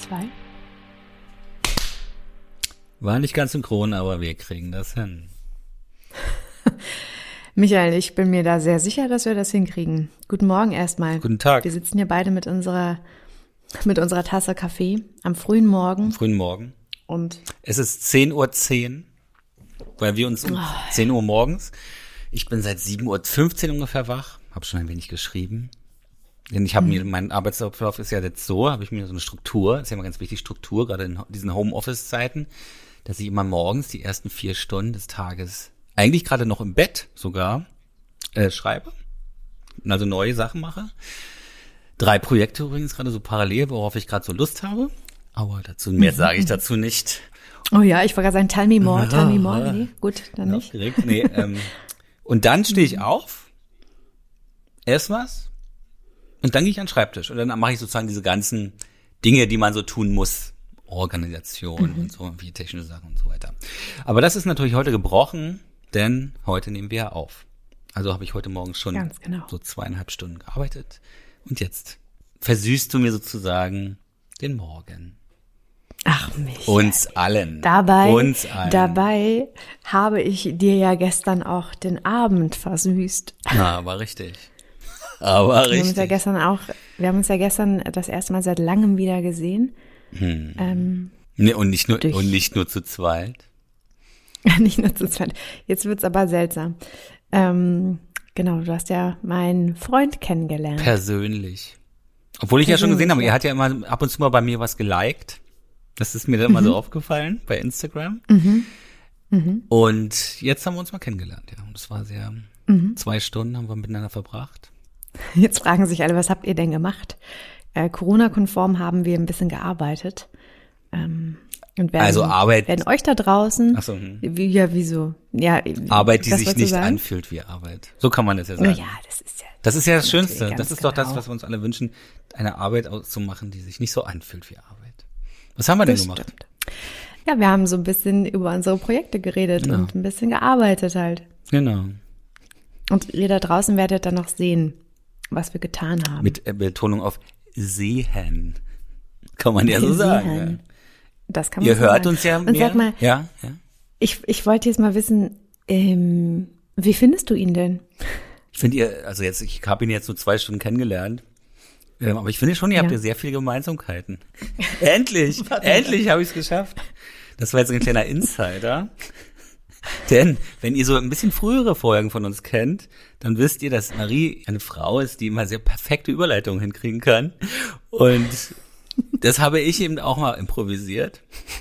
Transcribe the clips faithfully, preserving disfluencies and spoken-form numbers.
zwei. War nicht ganz synchron, aber wir kriegen das hin. Michael, ich bin mir da sehr sicher, dass wir das hinkriegen. Guten Morgen erstmal. Guten Tag. Wir sitzen hier beide mit unserer mit unserer Tasse Kaffee am frühen Morgen. Am frühen Morgen. Und es ist zehn Uhr zehn, weil wir uns um oh. zehn Uhr morgens, ich bin seit sieben Uhr fünfzehn ungefähr wach, habe schon ein wenig geschrieben. Denn ich habe mhm. mir, mein Arbeitsablauf ist ja jetzt so, habe ich mir so eine Struktur, ist ja immer ganz wichtig, Struktur, gerade in diesen Homeoffice-Zeiten, dass ich immer morgens die ersten vier Stunden des Tages, eigentlich gerade noch im Bett sogar, äh, schreibe, also neue Sachen mache. Drei Projekte übrigens gerade so parallel, worauf ich gerade so Lust habe, aber dazu mehr mhm. sage ich dazu nicht. Oh ja, ich wollte gerade sagen, tell me more, tell me more. Nee, gut, dann ja, nicht. Direkt, nee, ähm, und dann stehe ich auf, esse was und dann gehe ich an den Schreibtisch und dann mache ich sozusagen diese ganzen Dinge, die man so tun muss. Organisation mhm. und so, wie technische Sachen und so weiter. Aber das ist natürlich heute gebrochen, denn heute nehmen wir ja auf. Also habe ich heute Morgen schon Ganz genau. so zweieinhalb Stunden gearbeitet und jetzt versüßt du mir sozusagen den Morgen. Ach mich. Uns allen. Dabei, Uns allen. Dabei habe ich dir ja gestern auch den Abend versüßt. Na, aber richtig. Aber richtig. Wir haben uns ja gestern auch, wir haben uns ja gestern das erste Mal seit langem wieder gesehen. Hm. Ähm, nee, und nicht nur durch, und nicht nur zu zweit. Nicht nur zu zweit. Jetzt wird's aber seltsam. Ähm, genau, du hast ja meinen Freund kennengelernt. Persönlich. Obwohl ich Persönlich, ja schon gesehen habe, ja. er hat ja immer ab und zu mal bei mir was geliked. Das ist mir dann mhm. mal so aufgefallen bei Instagram. Mhm. Mhm. Und jetzt haben wir uns mal kennengelernt, ja. Und es war sehr, mhm. zwei Stunden haben wir miteinander verbracht. Jetzt fragen sich alle, was habt ihr denn gemacht? Äh, Corona-konform haben wir ein bisschen gearbeitet. Ähm, und werden, also Arbeit. werden euch da draußen. Ach so, hm. wie, ja, wieso? Ja, Arbeit, die sich nicht sagen? anfühlt wie Arbeit. So kann man das ja sagen. Oh ja, das ist ja. Das ist ja das Schönste. Das ist genau. doch das, was wir uns alle wünschen, eine Arbeit auszumachen, die sich nicht so anfühlt wie Arbeit. Was haben wir denn das gemacht? Stimmt. Ja, wir haben so ein bisschen über unsere Projekte geredet genau. und ein bisschen gearbeitet halt. Genau. Und ihr da draußen werdet dann noch sehen, was wir getan haben. Mit Betonung auf sehen. Kann man ja so sagen. Ja. Das kann man Ihr so hört sagen. uns ja Und mehr. sag mal, ja, ja. Ich, ich wollte jetzt mal wissen, ähm, wie findest du ihn denn? Ich finde ihr, also jetzt, ich habe ihn jetzt nur zwei Stunden kennengelernt, ähm, aber ich finde schon, ihr ja. habt ja sehr viele Gemeinsamkeiten. endlich, endlich habe ich es geschafft. Das war jetzt ein kleiner Insider. Denn wenn ihr so ein bisschen frühere Folgen von uns kennt, dann wisst ihr, dass Marie eine Frau ist, die immer sehr perfekte Überleitungen hinkriegen kann. Und das habe ich eben auch mal improvisiert.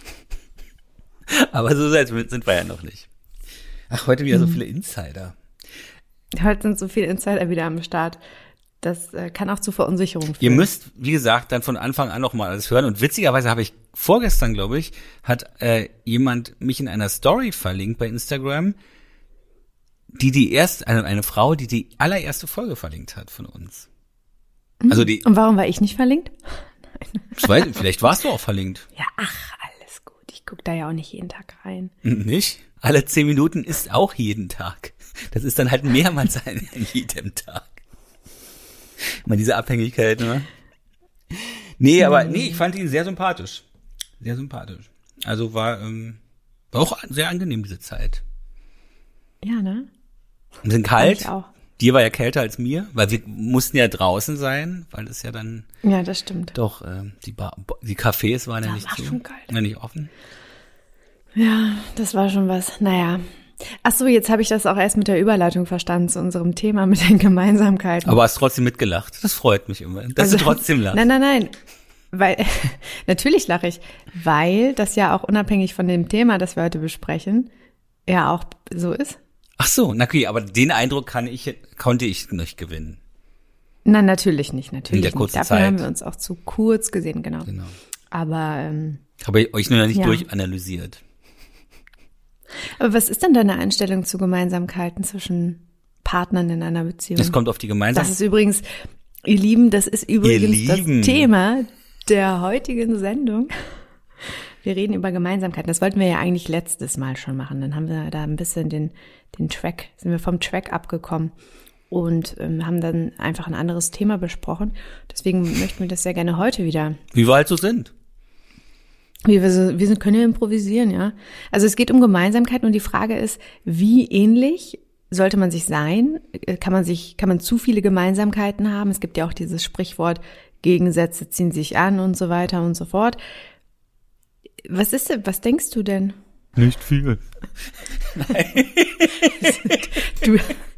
Aber so sind wir ja noch nicht. Ach, heute wieder so viele Insider. Heute sind so viele Insider wieder am Start. Das äh, kann auch zu Verunsicherung führen. Ihr müsst, wie gesagt, dann von Anfang an noch mal alles hören. Und witzigerweise habe ich vorgestern, glaube ich, hat äh, jemand mich in einer Story verlinkt bei Instagram, die die erste, eine, eine Frau, die die allererste Folge verlinkt hat von uns. Also die. Und warum war ich nicht verlinkt? Ich weiß, vielleicht warst du auch verlinkt. Ja, ach, alles gut. Ich gucke da ja auch nicht jeden Tag rein. Nicht? Alle zehn Minuten ist auch jeden Tag. Das ist dann halt mehrmals an jedem Tag. Immer diese Abhängigkeit, ne? Nee, aber nee, ich fand ihn sehr sympathisch. Sehr sympathisch. Also war, ähm, war auch sehr angenehm, diese Zeit. Ja, ne? Und sind kalt. Ich auch. Dir war ja kälter als mir, weil wir mussten ja draußen sein, weil das ja dann. Ja, das stimmt. Doch, äh, die Bar, die Cafés waren ja, ja nicht war zu. Schon kalt. Ja, nicht offen. Ja, das war schon was. Naja. Ach so, jetzt habe ich das auch erst mit der Überleitung verstanden zu unserem Thema mit den Gemeinsamkeiten. Aber hast trotzdem mitgelacht. Das freut mich immer, dass also, du trotzdem lachst. Nein, nein, nein. Weil, natürlich lache ich, weil das ja auch unabhängig von dem Thema, das wir heute besprechen, ja auch so ist. Ach so, na okay, aber den Eindruck kann ich, konnte ich nicht gewinnen. Nein, natürlich nicht, natürlich In der nicht. kurzen Dafür Zeit. haben wir uns auch zu kurz gesehen, genau. Genau. Aber, ähm, habe ich euch nur noch nicht ja. durchanalysiert. Aber was ist denn deine Einstellung zu Gemeinsamkeiten zwischen Partnern in einer Beziehung? Das kommt auf die Gemeinsamkeit. Das ist übrigens, ihr Lieben, das ist übrigens das Thema der heutigen Sendung. Wir reden über Gemeinsamkeiten. Das wollten wir ja eigentlich letztes Mal schon machen. Dann haben wir da ein bisschen den, den Track, sind wir vom Track abgekommen und ähm, haben dann einfach ein anderes Thema besprochen. Deswegen möchten wir das sehr gerne heute wieder. Wie wir halt so sind. Wir, wir sind, können ja improvisieren, ja. Also es geht um Gemeinsamkeiten und die Frage ist, wie ähnlich sollte man sich sein? Kann man sich, kann man zu viele Gemeinsamkeiten haben? Es gibt ja auch dieses Sprichwort, Gegensätze ziehen sich an und so weiter und so fort. Was ist denn, was denkst du denn? Nicht viel. Nein. du.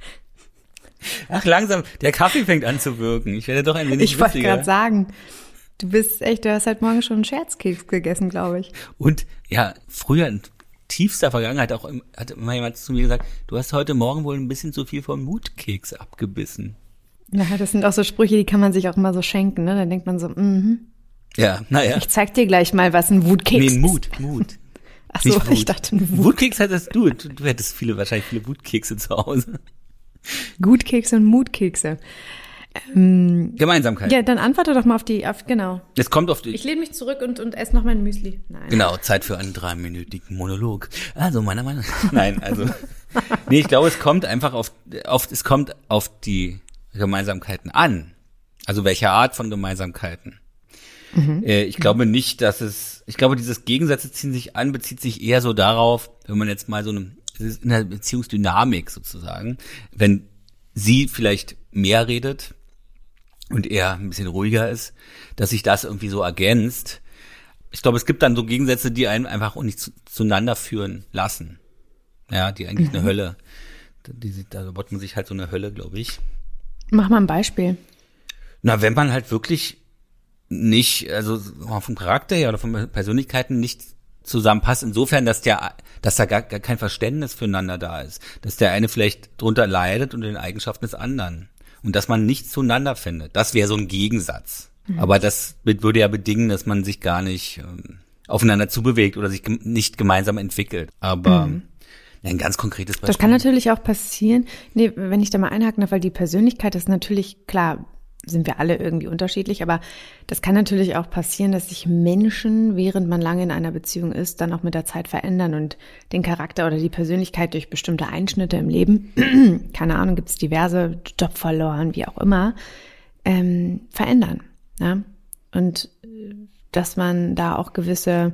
Ach, langsam, der Kaffee fängt an zu wirken. Ich werde doch ein wenig Ich wollte gerade sagen, du bist echt, du hast halt morgen schon einen Scherzkeks gegessen, glaube ich. Und ja, früher in tiefster Vergangenheit auch hat immer jemand zu mir gesagt, du hast heute Morgen wohl ein bisschen zu viel vom Mutkeks abgebissen. Ja, das sind auch so Sprüche, die kann man sich auch immer so schenken, ne? Dann denkt man so, mhm. Ja, naja. Ich zeig dir gleich mal, was ein Wutkeks ist. Nee, Mut, Mut. Ach so, ich dachte, ein Wut. Wutkeks hattest du. Du hättest viele, wahrscheinlich viele Wutkekse zu Hause. Gutkekse und Mutkekse. Ähm, Gemeinsamkeit. Ja, dann antworte doch mal auf die, auf, genau. Es kommt auf die. Ich lehne mich zurück und, und esse noch mein Müsli. Nein. Genau, Zeit für einen dreiminütigen Monolog. Also, meiner Meinung nach. Nein, also. Nee, ich glaube, es kommt einfach auf, auf, es kommt auf die Gemeinsamkeiten an. Also, welche Art von Gemeinsamkeiten. Mhm. Äh, ich glaube nicht, dass es, ich glaube, dieses Gegensätze ziehen sich an, bezieht sich eher so darauf, wenn man jetzt mal so eine, in der Beziehungsdynamik sozusagen, wenn sie vielleicht mehr redet, und er ein bisschen ruhiger ist, dass sich das irgendwie so ergänzt. Ich glaube, es gibt dann so Gegensätze, die einen einfach auch nicht zu, zueinander führen lassen. Ja, die eigentlich mhm. eine Hölle. Die, da baut man sich halt so eine Hölle, glaube ich. Mach mal ein Beispiel. Na, wenn man halt wirklich nicht, also vom Charakter her oder von Persönlichkeiten nicht zusammenpasst, insofern, dass der, dass da gar, gar kein Verständnis füreinander da ist. Dass der eine vielleicht drunter leidet unter den Eigenschaften des anderen. Und dass man nicht zueinander findet. Das wäre so ein Gegensatz. Mhm. Aber das würde ja bedingen, dass man sich gar nicht ähm, aufeinander zubewegt oder sich gem- nicht gemeinsam entwickelt. Aber mhm. ja, ein ganz konkretes Beispiel. Das kann natürlich auch passieren, nee, wenn ich da mal einhaken darf, weil die Persönlichkeit ist natürlich, klar, sind wir alle irgendwie unterschiedlich, aber das kann natürlich auch passieren, dass sich Menschen, während man lange in einer Beziehung ist, dann auch mit der Zeit verändern und den Charakter oder die Persönlichkeit durch bestimmte Einschnitte im Leben, keine Ahnung, gibt es diverse, Job verloren, wie auch immer, ähm, verändern. Ja? Und dass man da auch gewisse,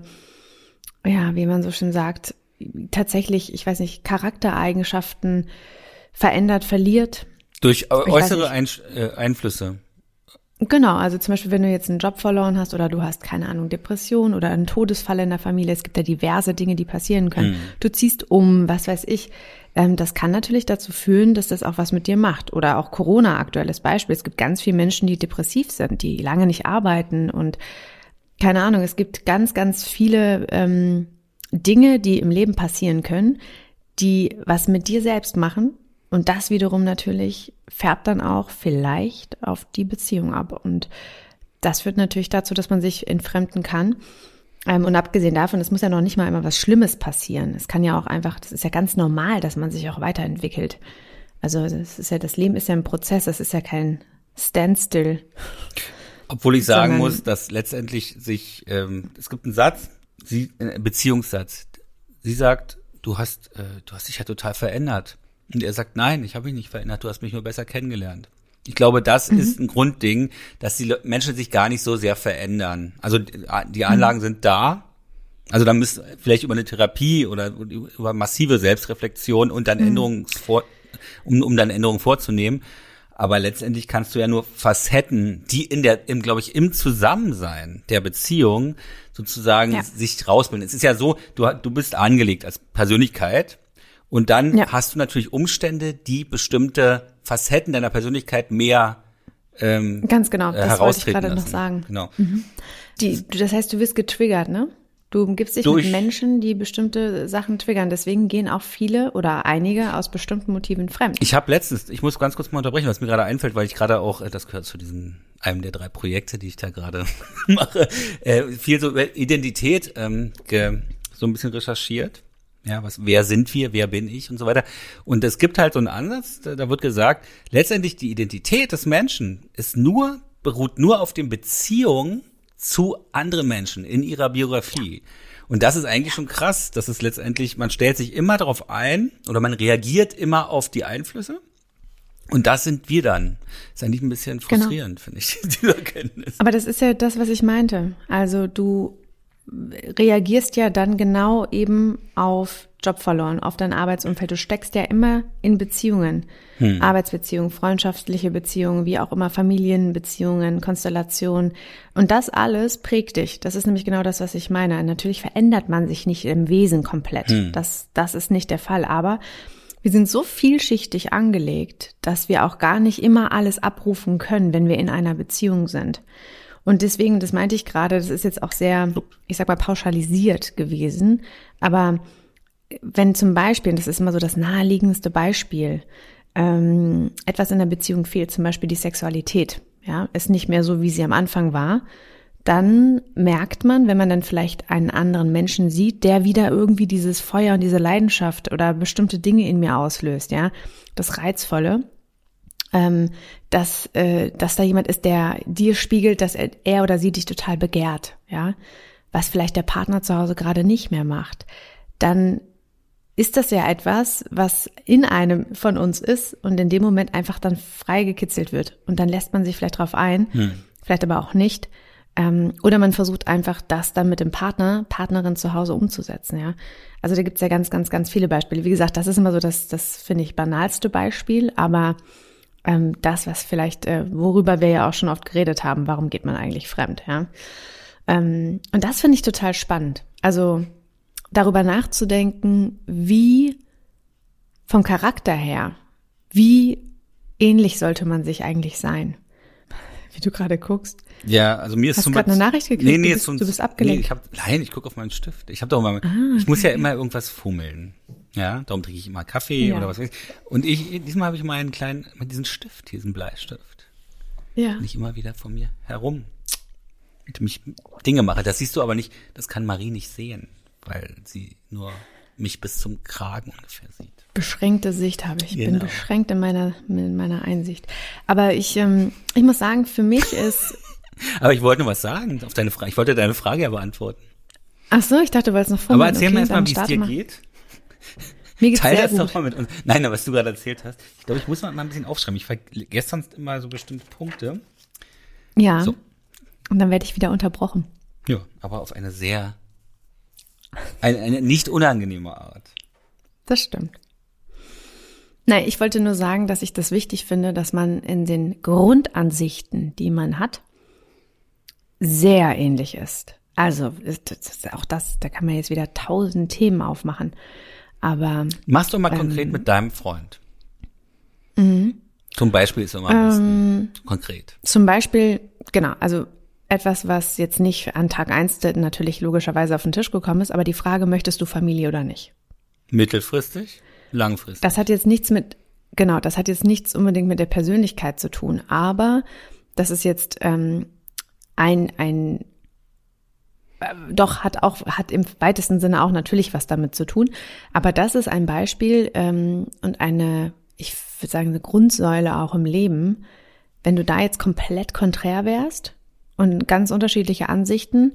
ja, wie man so schön sagt, tatsächlich, ich weiß nicht, Charaktereigenschaften verändert, verliert. Durch äußere Einsch- äh, Einflüsse. Genau, also zum Beispiel, wenn du jetzt einen Job verloren hast oder du hast, keine Ahnung, Depression oder einen Todesfall in der Familie, es gibt ja diverse Dinge, die passieren können. Mhm. Du ziehst um, was weiß ich. Ähm, das kann natürlich dazu führen, dass das auch was mit dir macht. Oder auch Corona, aktuelles Beispiel. Es gibt ganz viele Menschen, die depressiv sind, die lange nicht arbeiten und keine Ahnung, es gibt ganz, ganz viele ähm, Dinge, die im Leben passieren können, die was mit dir selbst machen. Und das wiederum natürlich färbt dann auch vielleicht auf die Beziehung ab. Und das führt natürlich dazu, dass man sich entfremden kann. Und abgesehen davon, es muss ja noch nicht mal immer was Schlimmes passieren. Es kann ja auch einfach, das ist ja ganz normal, dass man sich auch weiterentwickelt. Also das ist ja, das Leben ist ja ein Prozess, das ist ja kein Standstill. Obwohl ich sagen muss, dass letztendlich sich, ähm, es gibt einen Satz, sie, einen Beziehungssatz. Sie sagt, du hast, äh, du hast dich ja total verändert. Und er sagt, nein, ich habe mich nicht verändert, du hast mich nur besser kennengelernt. Ich glaube, das mhm. ist ein Grundding, dass die Menschen sich gar nicht so sehr verändern. Also die Anlagen mhm. sind da. Also da müsst vielleicht über eine Therapie oder über massive Selbstreflexion und dann mhm. Änderungen vor, um, um dann Änderungen vorzunehmen. Aber letztendlich kannst du ja nur Facetten, die in der, im, glaube ich, im Zusammensein der Beziehung sozusagen ja. sich rausbilden. Es ist ja so, du, du bist angelegt als Persönlichkeit. Und dann ja. hast du natürlich Umstände, die bestimmte Facetten deiner Persönlichkeit mehr ähm, ganz genau, das wollte ich gerade lassen. noch sagen. Genau. Mhm. Die, das heißt, du wirst getriggert, ne? Du umgibst dich Durch, mit Menschen, die bestimmte Sachen triggern. Deswegen gehen auch viele oder einige aus bestimmten Motiven fremd. Ich habe letztens, ich muss ganz kurz mal unterbrechen, was mir gerade einfällt, weil ich gerade auch, das gehört zu diesen einem der drei Projekte, die ich da gerade mache, äh, viel so über Identität ähm, ge, so ein bisschen recherchiert. Ja, was, wer sind wir, wer bin ich und so weiter. Und es gibt halt so einen Ansatz, da, da wird gesagt, letztendlich die Identität des Menschen ist nur, beruht nur auf den Beziehungen zu anderen Menschen in ihrer Biografie. Und das ist eigentlich schon krass, dass es letztendlich, man stellt sich immer darauf ein oder man reagiert immer auf die Einflüsse. Und das sind wir dann. Ist eigentlich ein bisschen frustrierend, genau. finde ich, diese Erkenntnis. Aber das ist ja das, was ich meinte. Also du reagierst ja dann genau eben auf Job verloren, auf dein Arbeitsumfeld. Du steckst ja immer in Beziehungen, hm. Arbeitsbeziehungen, freundschaftliche Beziehungen, wie auch immer, Familienbeziehungen, Konstellationen. Und das alles prägt dich. Das ist nämlich genau das, was ich meine. Natürlich verändert man sich nicht im Wesen komplett. Hm. Das, das ist nicht der Fall. Aber wir sind so vielschichtig angelegt, dass wir auch gar nicht immer alles abrufen können, wenn wir in einer Beziehung sind. Und deswegen, das meinte ich gerade, das ist jetzt auch sehr, ich sag mal, pauschalisiert gewesen. Aber wenn zum Beispiel, das ist immer so das naheliegendste Beispiel, ähm, etwas in der Beziehung fehlt, zum Beispiel die Sexualität, ja, ist nicht mehr so, wie sie am Anfang war, dann merkt man, wenn man dann vielleicht einen anderen Menschen sieht, der wieder irgendwie dieses Feuer und diese Leidenschaft oder bestimmte Dinge in mir auslöst, ja, das Reizvolle, ähm, dass, äh, dass da jemand ist, der dir spiegelt, dass er, er oder sie dich total begehrt, ja, was vielleicht der Partner zu Hause gerade nicht mehr macht, dann ist das ja etwas, was in einem von uns ist und in dem Moment einfach dann freigekitzelt wird. Und dann lässt man sich vielleicht drauf ein, hm. vielleicht aber auch nicht. Ähm, oder man versucht einfach, das dann mit dem Partner, Partnerin zu Hause umzusetzen. Ja, also da gibt's ja ganz, ganz, ganz viele Beispiele. Wie gesagt, das ist immer so das, das finde ich, banalste Beispiel. Aber ähm, das, was vielleicht, äh, worüber wir ja auch schon oft geredet haben, warum geht man eigentlich fremd? Ja, ähm, und das finde ich total spannend. Also darüber nachzudenken, wie vom Charakter her, wie ähnlich sollte man sich eigentlich sein? Wie du gerade guckst. Ja, also mir ist Hast zum Beispiel. Hast du gerade eine Nachricht gekriegt? Nee, nee, du, bist, sonst, du bist abgelenkt. Nee, ich hab, nein, ich gucke auf meinen Stift. Ich habe doch mal, ah, ich muss ja immer irgendwas fummeln. Ja, darum trinke ich immer Kaffee ja. oder was weiß ich. Und ich, diesmal habe ich mal einen kleinen, mit diesem Stift, diesen Bleistift. Ja. Und ich immer wieder von mir herum mit mich Dinge mache. Das siehst du aber nicht, das kann Marie nicht sehen, weil sie nur mich bis zum Kragen ungefähr sieht. Beschränkte Sicht habe ich. Ich genau. bin beschränkt in meiner, in meiner Einsicht. Aber ich, ähm, ich muss sagen, für mich ist... Aber ich wollte nur was sagen auf deine Frage. Ich wollte deine Frage ja beantworten. Ach so, ich dachte, du wolltest noch vor. Aber erzähl okay, mir erstmal, wie es dir geht. Mir geht's Teil sehr das gut. doch mal mit uns. Nein, aber was du gerade erzählt hast. Ich glaube, ich muss mal ein bisschen aufschreiben. Ich vergesse gestern immer so bestimmte Punkte. Ja. So. Und dann werde ich wieder unterbrochen. Ja, aber auf eine sehr... Eine, eine nicht unangenehme Art. Das stimmt. Nein, ich wollte nur sagen, dass ich das wichtig finde, dass man in den Grundansichten, die man hat, sehr ähnlich ist. Also auch das, da kann man jetzt wieder tausend Themen aufmachen. Aber machst du mal ähm, konkret mit deinem Freund. Mhm. Zum Beispiel ist immer am besten ähm, konkret. Zum Beispiel, genau, also etwas, was jetzt nicht an Tag eins natürlich logischerweise auf den Tisch gekommen ist, aber die Frage, möchtest du Familie oder nicht? Mittelfristig, langfristig. Das hat jetzt nichts mit, genau, das hat jetzt nichts unbedingt mit der Persönlichkeit zu tun, aber das ist jetzt ähm, ein, ein, äh, doch hat auch, hat im weitesten Sinne auch natürlich was damit zu tun, aber das ist ein Beispiel ähm, und eine, ich würde sagen, eine Grundsäule auch im Leben, wenn du da jetzt komplett konträr wärst, und ganz unterschiedliche Ansichten,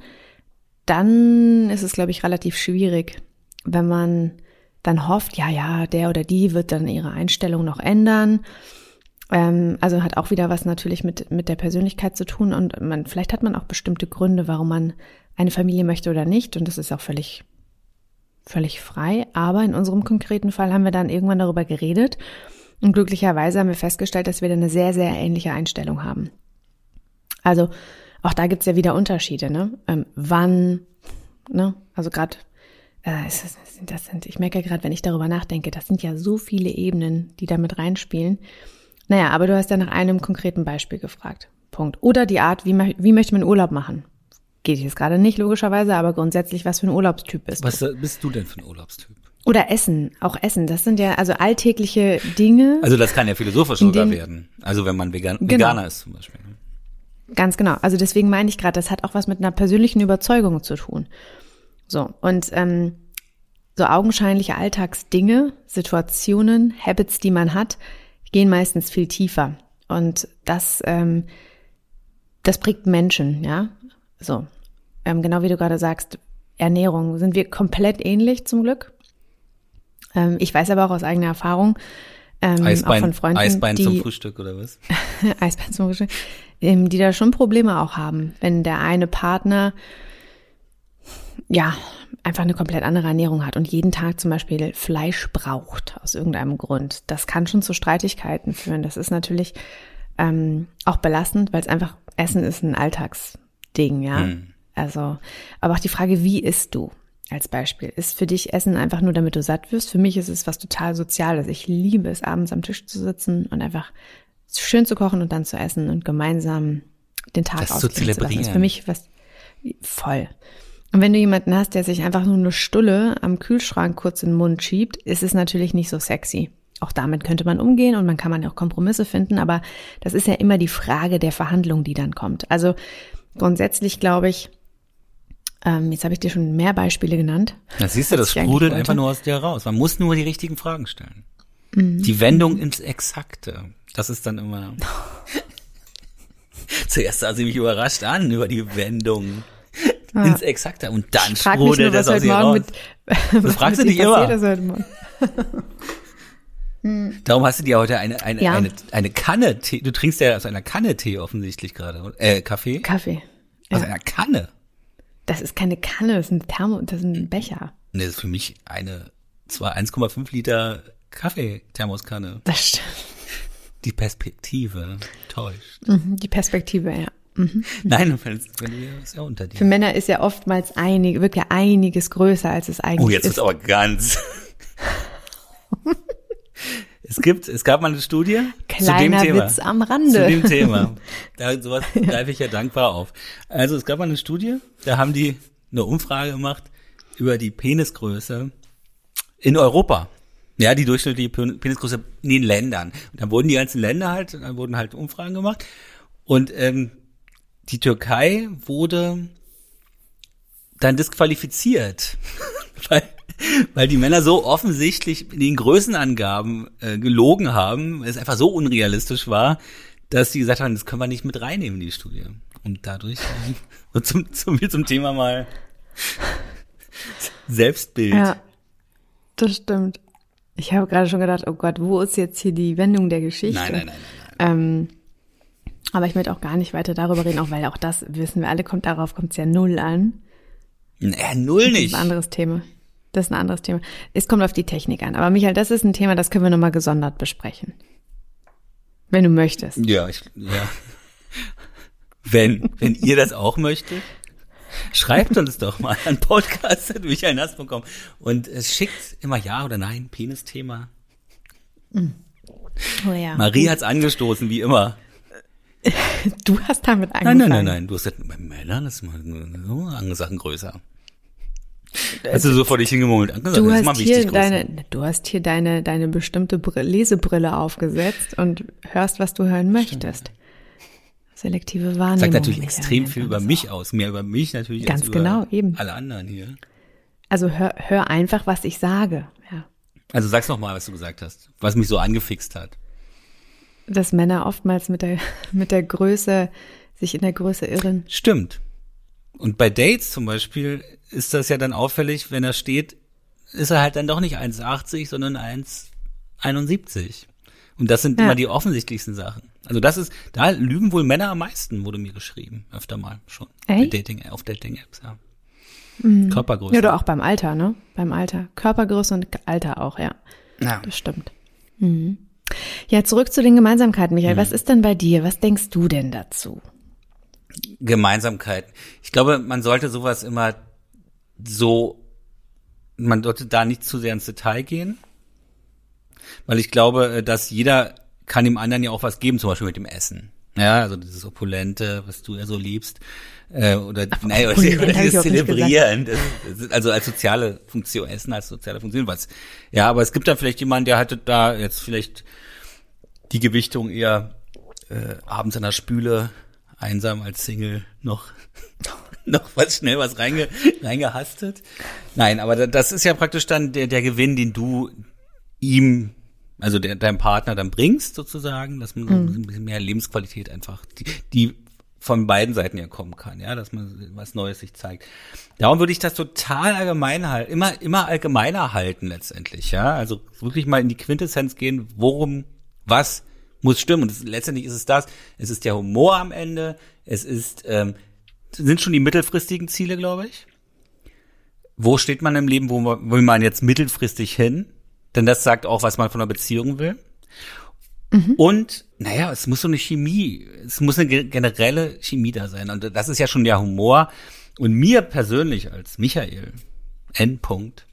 dann ist es, glaube ich, relativ schwierig, wenn man dann hofft, ja, ja, der oder die wird dann ihre Einstellung noch ändern. Ähm, also hat auch wieder was natürlich mit mit der Persönlichkeit zu tun und man vielleicht hat man auch bestimmte Gründe, warum man eine Familie möchte oder nicht und das ist auch völlig völlig frei. Aber in unserem konkreten Fall haben wir dann irgendwann darüber geredet und glücklicherweise haben wir festgestellt, dass wir dann eine sehr, sehr ähnliche Einstellung haben. Also auch da gibt's ja wieder Unterschiede, ne? Ähm, wann, ne? Also gerade, äh, das sind, ich merke ja gerade, wenn ich darüber nachdenke, das sind ja so viele Ebenen, die da mit reinspielen. Naja, aber du hast ja nach einem konkreten Beispiel gefragt. Punkt. Oder die Art, wie, wie möchte man Urlaub machen? Geht jetzt gerade nicht, logischerweise, aber grundsätzlich, was für ein Urlaubstyp bist du? Was bist du denn für ein Urlaubstyp? Oder Essen, auch Essen. Das sind ja also alltägliche Dinge. Also das kann ja philosophisch sogar werden. Also wenn man Vegan, genau. Veganer ist zum Beispiel. Ganz genau. Also deswegen meine ich gerade, das hat auch was mit einer persönlichen Überzeugung zu tun. So, und ähm, so augenscheinliche Alltagsdinge, Situationen, Habits, die man hat, gehen meistens viel tiefer. Und das, ähm, das prägt Menschen, ja. So, ähm, genau wie du gerade sagst, Ernährung, sind wir komplett ähnlich zum Glück. Ähm, ich weiß aber auch aus eigener Erfahrung, ähm, Eisbein, auch von Freunden, Eisbein die, zum Frühstück oder was? Eisbein zum Frühstück, ähm, die da schon Probleme auch haben, wenn der eine Partner ja, einfach eine komplett andere Ernährung hat und jeden Tag zum Beispiel Fleisch braucht aus irgendeinem Grund. Das kann schon zu Streitigkeiten führen. Das ist natürlich ähm, auch belastend, weil es einfach, Essen ist ein Alltagsding, ja. Mhm. Also, aber auch die Frage, wie isst du? Als Beispiel. Ist für dich Essen einfach nur, damit du satt wirst? Für mich ist es was total Soziales. Ich liebe es, abends am Tisch zu sitzen und einfach schön zu kochen und dann zu essen und gemeinsam den Tag ausklingen zu lassen. Das ist für mich was voll. Und wenn du jemanden hast, der sich einfach nur eine Stulle am Kühlschrank kurz in den Mund schiebt, ist es natürlich nicht so sexy. Auch damit könnte man umgehen und man kann man auch Kompromisse finden, aber das ist ja immer die Frage der Verhandlung, die dann kommt. Also grundsätzlich glaube ich, Ähm, jetzt habe ich dir schon mehr Beispiele genannt. Das siehst du, das sprudelt einfach nur aus dir raus. Man muss nur die richtigen Fragen stellen. Mhm. Die Wendung ins Exakte. Das ist dann immer... Zuerst sah sie mich überrascht an über die Wendung ah. ins Exakte. Und dann sprudelt das aus ihr raus. Mit, das fragst du dich immer. Darum hast du dir heute eine, eine, ja. eine, eine Kanne Tee. Du trinkst ja aus einer Kanne Tee offensichtlich gerade. Äh, Kaffee? Kaffee. Aus ja. einer Kanne? Das ist keine Kanne, das ist ein Thermo, das ist ein Becher. Nee, das ist für mich eine, zwar eins Komma fünf Liter Kaffee-Thermoskanne. Das stimmt. Die Perspektive täuscht. Mhm, die Perspektive, ja. Mhm. Nein, wenn du ist ja unter dir. Für Männer ist ja oftmals einig, wirklich einiges größer, als es eigentlich ist. Oh, jetzt ist aber ganz. Es gibt, es gab mal eine Studie Kleiner zu dem Thema. Witz am Rande. Zu dem Thema. Da, sowas greife ich ja dankbar auf. Also es gab mal eine Studie, da haben die eine Umfrage gemacht über die Penisgröße in Europa. Ja, die durchschnittliche Penisgröße in den Ländern. Und dann wurden die ganzen Länder halt, dann wurden halt Umfragen gemacht. Und ähm, die Türkei wurde dann disqualifiziert, weil weil die Männer so offensichtlich in den Größenangaben äh, gelogen haben, es einfach so unrealistisch war, dass sie gesagt haben, das können wir nicht mit reinnehmen in die Studie. Und dadurch äh, zum, zum, zum Thema mal Selbstbild. Ja, das stimmt. Ich habe gerade schon gedacht, oh Gott, wo ist jetzt hier die Wendung der Geschichte? Nein, nein, nein, nein, nein. Ähm, aber ich möchte auch gar nicht weiter darüber reden, auch weil auch das, wissen wir alle, kommt darauf kommt es ja null an. Naja, null nicht. Das ist ein anderes Thema. Das ist ein anderes Thema. Es kommt auf die Technik an. Aber Michael, das ist ein Thema, das können wir nochmal gesondert besprechen. Wenn du möchtest. Ja, ich, ja. Wenn, wenn ihr das auch möchtet, schreibt uns doch mal an podcast at michael nass punkt com und es schickt immer ja oder nein, Penis-Thema. Oh ja. Marie hat's angestoßen, wie immer. Du hast damit angefangen. Nein, nein, nein, nein. Du hast gesagt, bei Männern ist mal so andere Sachen größer. Hast du so vor dich hingemurmelt? Gesagt, du, hast hier deine, du hast hier deine, deine bestimmte Br- Lesebrille aufgesetzt und hörst, was du hören möchtest. Selektive Wahrnehmung. Sagt natürlich extrem viel über mich aus. Mehr über mich natürlich Ganz als genau, über eben. alle anderen hier. Also hör, hör einfach, was ich sage. Ja. Also sag's noch mal, was du gesagt hast. Was mich so angefixt hat. Dass Männer oftmals mit der, mit der Größe, sich in der Größe irren. Stimmt. Und bei Dates zum Beispiel ist das ja dann auffällig, wenn er steht, ist er halt dann doch nicht eins achtzig, sondern eins einundsiebzig. Und das sind ja immer die offensichtlichsten Sachen. Also das ist, da lügen wohl Männer am meisten, wurde mir geschrieben, öfter mal schon. Echt? Dating, auf Dating-Apps, ja. Mhm. Körpergröße. Ja, oder auch beim Alter, ne? Beim Alter. Körpergröße und Alter auch, ja. Ja. Das stimmt. Mhm. Ja, zurück zu den Gemeinsamkeiten, Michael. Mhm. Was ist denn bei dir? Was denkst du denn dazu? Gemeinsamkeiten. Ich glaube, man sollte sowas immer so, man sollte da nicht zu sehr ins Detail gehen, weil ich glaube, dass jeder kann dem anderen ja auch was geben, zum Beispiel mit dem Essen. Ja, also dieses Opulente, was du ja so liebst, äh, oder, Ach, nein, oder, oder dieses Zelebrieren, das ist, also als soziale Funktion, Essen als soziale Funktion, was, ja, aber es gibt dann vielleicht jemanden, der hatte da jetzt vielleicht die Gewichtung eher äh, abends an der Spüle, einsam als Single, noch noch was schnell was reinge, reingehastet. Nein, aber das ist ja praktisch dann der der Gewinn, den du ihm, also der, deinem Partner dann bringst sozusagen, dass man mhm. so ein bisschen mehr Lebensqualität einfach, die, die von beiden Seiten ja kommen kann, ja, dass man was Neues sich zeigt. Darum würde ich das total allgemein halten, immer immer allgemeiner halten letztendlich, ja, also wirklich mal in die Quintessenz gehen, worum, was muss stimmen. Und das, letztendlich ist es das, es ist der Humor am Ende, es ist, ähm, sind schon die mittelfristigen Ziele, glaube ich. wo steht man im Leben, wo man, will man jetzt mittelfristig hin? Denn das sagt auch, was man von einer Beziehung will. Mhm. Und, naja, es muss so eine Chemie, es muss eine generelle Chemie da sein. Und das ist ja schon der Humor. Und mir persönlich als Michael, Endpunkt,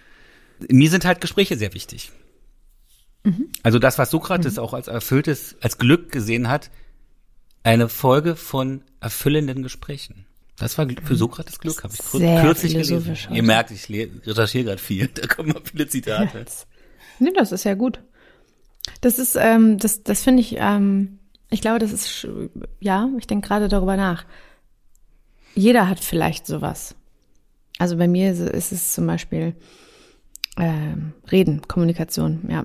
mir sind halt Gespräche sehr wichtig. Mhm. Also das, was Sokrates mhm. auch als erfülltes, als Glück gesehen hat, eine Folge von erfüllenden Gesprächen. Das war für Sokrates Glück, habe ich Sehr kürzlich gelesen. heute. Ihr merkt, ich recherchiere gerade viel, da kommen mal viele Zitate. Ja. Nee, das ist ja gut. Das ist, ähm, das, das finde ich, ähm, ich glaube, das ist, ja, ich denke gerade darüber nach. Jeder hat vielleicht sowas. Also bei mir ist, ist es zum Beispiel äh, Reden, Kommunikation, ja.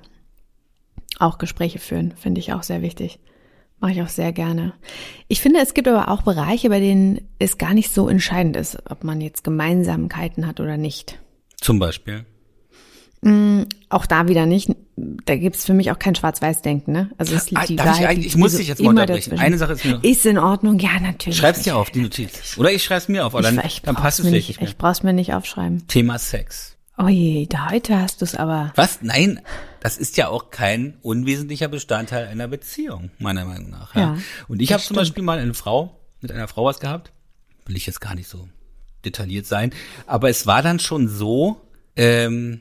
Auch Gespräche führen, finde ich auch sehr wichtig. Mache ich auch sehr gerne. Ich finde, es gibt aber auch Bereiche, bei denen es gar nicht so entscheidend ist, ob man jetzt Gemeinsamkeiten hat oder nicht. Zum Beispiel? Mm, auch da wieder nicht. Da gibt's für mich auch kein Schwarz-Weiß-Denken, ne? Also es liegt die Darf Wahrheit, ich, ich muss dich jetzt mal unterbrechen. Dazwischen. Eine Sache ist mir. Ist in Ordnung, ja, natürlich. Schreib's dir auf, die Notiz. Oder ich schreib's mir auf, aber dann, ich, ich dann passt es nicht, nicht mehr. Ich brauch's mir nicht aufschreiben. Thema Sex. Oh je, da heute hast du's aber. Was? Nein, das ist ja auch kein unwesentlicher Bestandteil einer Beziehung, meiner Meinung nach. Ja. Ja, Und ich habe zum Beispiel mal eine Frau, mit einer Frau was gehabt, will ich jetzt gar nicht so detailliert sein, aber es war dann schon so, ähm,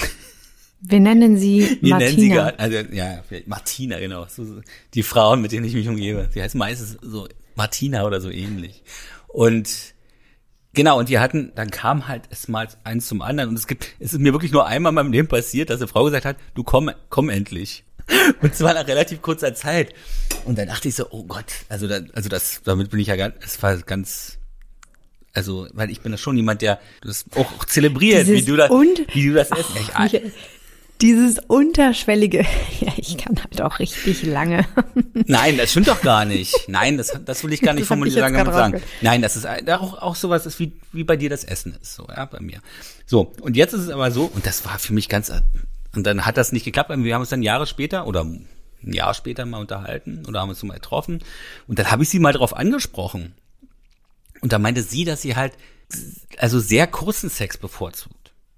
wir nennen sie wir Martina. nennen sie gar, also ja, Martina, genau. So, so, die Frauen, mit denen ich mich umgebe, die heißen meistens so Martina oder so ähnlich. Und genau, und wir hatten, dann kam halt es mal eins zum anderen und es gibt, es ist mir wirklich nur einmal in meinem Leben passiert, dass eine Frau gesagt hat, du komm, komm endlich. Und zwar nach relativ kurzer Zeit. Und dann dachte ich so, oh Gott, also da, also das, damit bin ich ja ganz, es war ganz, also, weil ich bin ja schon jemand, der das auch, auch zelebriert, Dieses wie du das, und, wie du das isst. Ach, ich, dieses unterschwellige, ja, ich kann halt auch richtig lange. Nein, das stimmt doch gar nicht. Nein, das, das will ich gar nicht formulieren sagen. sagen. Nein, das ist auch, auch sowas ist wie, wie bei dir das Essen ist, so, ja, bei mir. So. Und jetzt ist es aber so, und das war für mich ganz, und dann hat das nicht geklappt, wir haben uns dann Jahre später oder ein Jahr später mal unterhalten oder haben uns mal getroffen und dann habe ich sie mal drauf angesprochen. Und da meinte sie, dass sie halt, also sehr kurzen Sex bevorzugt.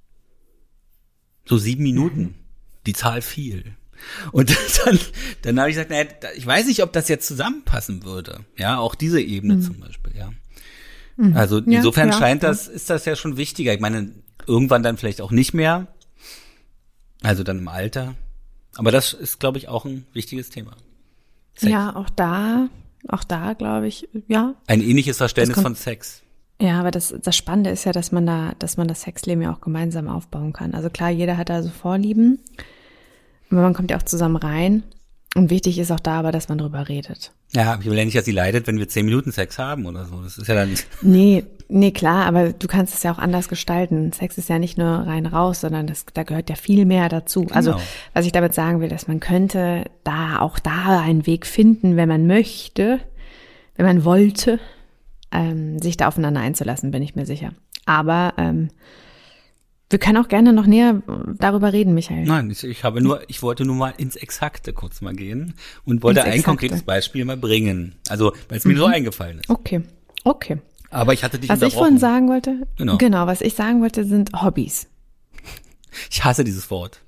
So sieben Minuten, mhm. Die Zahl viel. Und dann, dann habe ich gesagt, naja, ich weiß nicht, ob das jetzt zusammenpassen würde. Ja, auch diese Ebene mhm. zum Beispiel, ja. Mhm. Also insofern ja, scheint ja. das, ist das ja schon wichtiger. Ich meine, irgendwann dann vielleicht auch nicht mehr. Also dann im Alter. Aber das ist, glaube ich, auch ein wichtiges Thema. Sex. Ja, auch da, auch da, glaube ich, ja. Ein ähnliches Verständnis von Sex. Ja, aber das, das Spannende ist ja, dass man da, dass man das Sexleben ja auch gemeinsam aufbauen kann. Also klar, jeder hat da so Vorlieben, aber man kommt ja auch zusammen rein. Und wichtig ist auch da aber, dass man drüber redet. Ja, ich will ja nicht, dass sie leidet, wenn wir zehn Minuten Sex haben oder so. Das ist ja dann nicht. Nee, nee, klar, aber du kannst es ja auch anders gestalten. Sex ist ja nicht nur rein raus, sondern das, da gehört ja viel mehr dazu. Genau. Also, was ich damit sagen will, dass man könnte da auch da einen Weg finden, wenn man möchte, wenn man wollte, ähm, sich da aufeinander einzulassen, bin ich mir sicher. Aber ähm, wir können auch gerne noch näher darüber reden, Michael. Nein, ich, ich habe nur, ich wollte nur mal ins Exakte kurz mal gehen und wollte ein konkretes Beispiel mal bringen. Also, weil es mir mhm. so eingefallen ist. Okay, okay. Aber ich hatte dich was unterbrochen. Was ich vorhin sagen wollte, genau. genau, was ich sagen wollte, sind Hobbys. Ich hasse dieses Wort.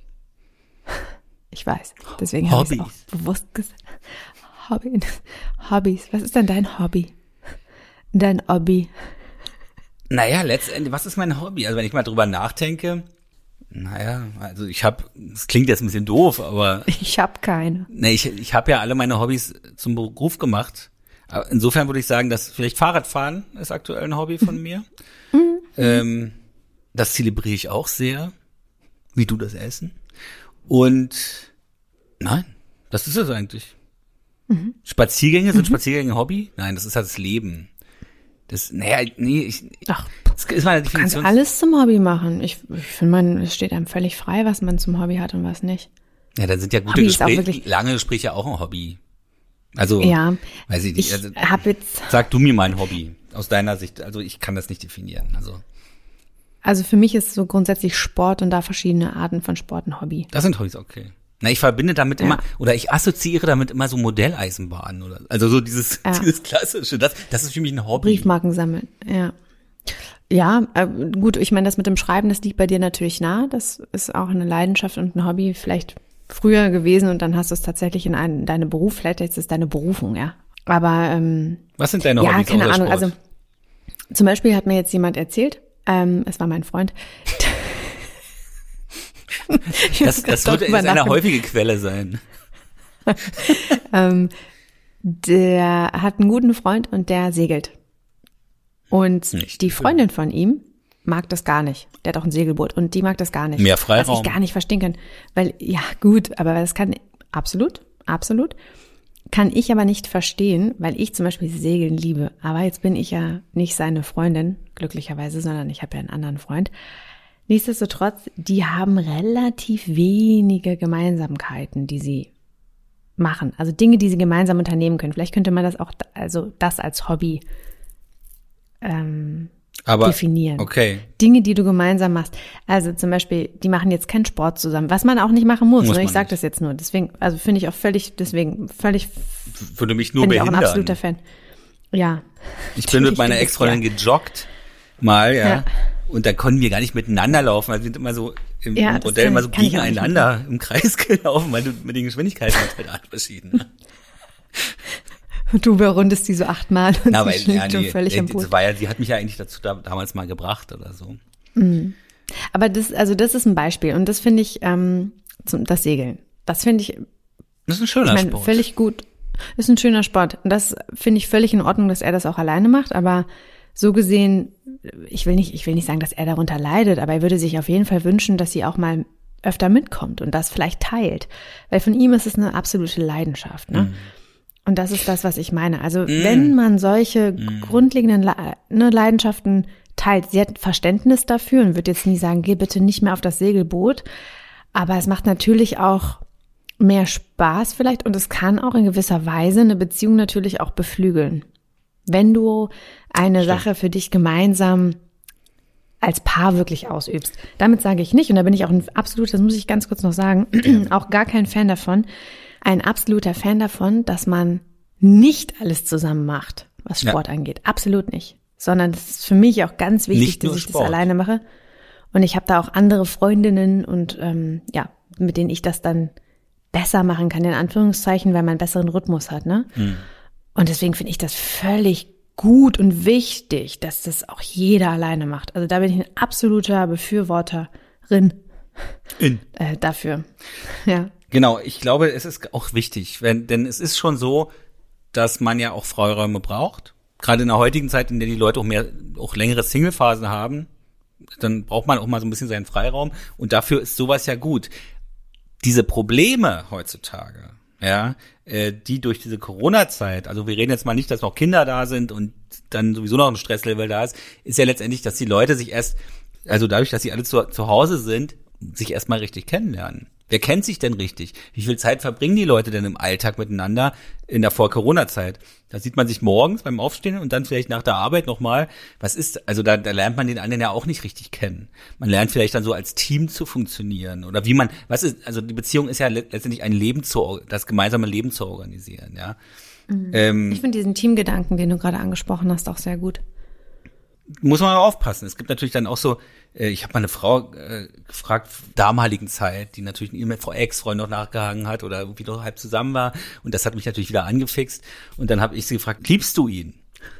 Ich weiß, deswegen habe ich es auch bewusst gesagt. Hobby, Hobbys, was ist denn dein Hobby? Dein Hobby? Naja, letztendlich, was ist mein Hobby? Also wenn ich mal drüber nachdenke, naja, also ich habe, es klingt jetzt ein bisschen doof, aber ich habe keine. Nee, ich, ich habe ja alle meine Hobbys zum Beruf gemacht. Aber insofern würde ich sagen, dass vielleicht Fahrradfahren ist aktuell ein Hobby von mir. Mhm. Ähm, das zelebriere ich auch sehr, wie du das Essen. Und nein, das ist es eigentlich. Mhm. Spaziergänge, sind mhm. Spaziergänge ein Hobby? Nein, das ist halt das Leben. Das, naja, nee, ich, Ach, das ist meine Definition. Du kannst alles zum Hobby machen. Ich, ich finde, man, es steht einem völlig frei, was man zum Hobby hat und was nicht. Ja, dann sind ja gute Gespräche, lange Gespräche auch ein Hobby. Also, ja, weiß ich nicht. Also, ich hab jetzt. Sag du mir mein Hobby aus deiner Sicht. Also ich kann das nicht definieren. Also. Also für mich ist so grundsätzlich Sport und da verschiedene Arten von Sport ein Hobby. Das sind Hobbys, okay. Na, ich verbinde damit ja. immer, oder ich assoziiere damit immer so Modelleisenbahnen oder, also so dieses, ja. dieses klassische, das, das ist für mich ein Hobby. Briefmarken sammeln, ja. Ja, äh, gut, ich meine, das mit dem Schreiben, das liegt bei dir natürlich nah. Das ist auch eine Leidenschaft und ein Hobby vielleicht früher gewesen und dann hast du es tatsächlich in einen, deine Beruf, vielleicht ist es deine Berufung, ja. Aber ähm, was sind deine ja, Hobbys? keine Ahnung. Sport? Also zum Beispiel hat mir jetzt jemand erzählt, ähm, es war mein Freund. das das wird eine häufige Quelle sein. ähm, der hat einen guten Freund und der segelt. Und nicht die Freundin von ihm mag das gar nicht. Der hat auch ein Segelboot und die mag das gar nicht. Mehr Freiraum. Was ich gar nicht verstehen kann. Weil, ja gut, aber das kann, absolut, absolut. Kann ich aber nicht verstehen, weil ich zum Beispiel Segeln liebe. Aber jetzt bin ich ja nicht seine Freundin, glücklicherweise, sondern ich habe ja einen anderen Freund. Nichtsdestotrotz, die haben relativ wenige Gemeinsamkeiten, die sie machen. Also Dinge, die sie gemeinsam unternehmen können. Vielleicht könnte man das auch, also das als Hobby ähm, aber, definieren. Okay. Dinge, die du gemeinsam machst. Also zum Beispiel, die machen jetzt keinen Sport zusammen, was man auch nicht machen muss. muss ne? Ich sage das jetzt nur. Deswegen, also finde ich auch völlig, deswegen völlig. Würde mich nur behindern. Ich auch ein absoluter Fan. Ja. Ich bin mit meiner Ex-Freundin ja. gejoggt mal, ja. ja. Und da konnten wir gar nicht miteinander laufen. Also wir sind immer so im, ja, im Modell immer so gegeneinander im Kreis gelaufen, weil du mit den Geschwindigkeiten halt verschieden. Ne? Du überrundest die so achtmal und Na, sie weil, schlägt ja, schon nee, völlig nee, am Boot. Das war ja, die hat mich ja eigentlich dazu da, damals mal gebracht oder so. Mhm. Aber das, also das ist ein Beispiel und das finde ich, ähm, zum, das Segeln. Das finde ich, das ist ein schöner ich mein, Sport. Völlig gut. Das ist ein schöner Sport. Und das finde ich völlig in Ordnung, dass er das auch alleine macht, aber so gesehen, ich will nicht, ich will nicht sagen, dass er darunter leidet, aber er würde sich auf jeden Fall wünschen, dass sie auch mal öfter mitkommt und das vielleicht teilt. Weil von ihm ist es eine absolute Leidenschaft, ne? Mm. Und das ist das, was ich meine. Also mm. wenn man solche mm. grundlegenden Le- ne, Leidenschaften teilt, sie hat Verständnis dafür und wird jetzt nie sagen, geh bitte nicht mehr auf das Segelboot. Aber es macht natürlich auch mehr Spaß vielleicht und es kann auch in gewisser Weise eine Beziehung natürlich auch beflügeln. Wenn du eine Stimmt. Sache für dich gemeinsam als Paar wirklich ausübst. Damit sage ich nicht, und da bin ich auch ein absolut, das muss ich ganz kurz noch sagen, auch gar kein Fan davon, ein absoluter Fan davon, dass man nicht alles zusammen macht, was Sport ja. angeht. Absolut nicht. Sondern das ist für mich auch ganz wichtig, nicht dass ich Sport. das alleine mache. Und ich habe da auch andere Freundinnen und ähm, ja, mit denen ich das dann besser machen kann, in Anführungszeichen, weil man einen besseren Rhythmus hat, ne? Mhm. Und deswegen finde ich das völlig gut und wichtig, dass das auch jeder alleine macht. Also da bin ich ein absoluter Befürworterin In. Äh, dafür. Ja. Genau, ich glaube, es ist auch wichtig, wenn, denn es ist schon so, dass man ja auch Freiräume braucht. Gerade in der heutigen Zeit, in der die Leute auch mehr, auch längere Single-Phasen haben, dann braucht man auch mal so ein bisschen seinen Freiraum. Und dafür ist sowas ja gut. Diese Probleme heutzutage, ja, äh, die durch diese Corona-Zeit, also wir reden jetzt mal nicht, dass noch Kinder da sind und dann sowieso noch ein Stresslevel da ist, ist ja letztendlich, dass die Leute sich erst, also dadurch, dass sie alle zu, zu Hause sind, sich erstmal richtig kennenlernen. Wer kennt sich denn richtig? Wie viel Zeit verbringen die Leute denn im Alltag miteinander in der Vor-Corona-Zeit? Da sieht man sich morgens beim Aufstehen und dann vielleicht nach der Arbeit nochmal. Was ist, also da, da lernt man den anderen ja auch nicht richtig kennen. Man lernt vielleicht dann so als Team zu funktionieren oder wie man, was ist, also die Beziehung ist ja letztendlich ein Leben zu, das gemeinsame Leben zu organisieren, ja. Mhm. Ähm, ich finde diesen Teamgedanken, den du gerade angesprochen hast, auch sehr gut. Muss man auch aufpassen. Es gibt natürlich dann auch so, äh, ich habe mal eine Frau äh, gefragt, damaligen Zeit, die natürlich eine Ex-Freund noch nachgehangen hat oder irgendwie noch halb zusammen war. Und das hat mich natürlich wieder angefixt. Und dann habe ich sie gefragt, liebst du ihn?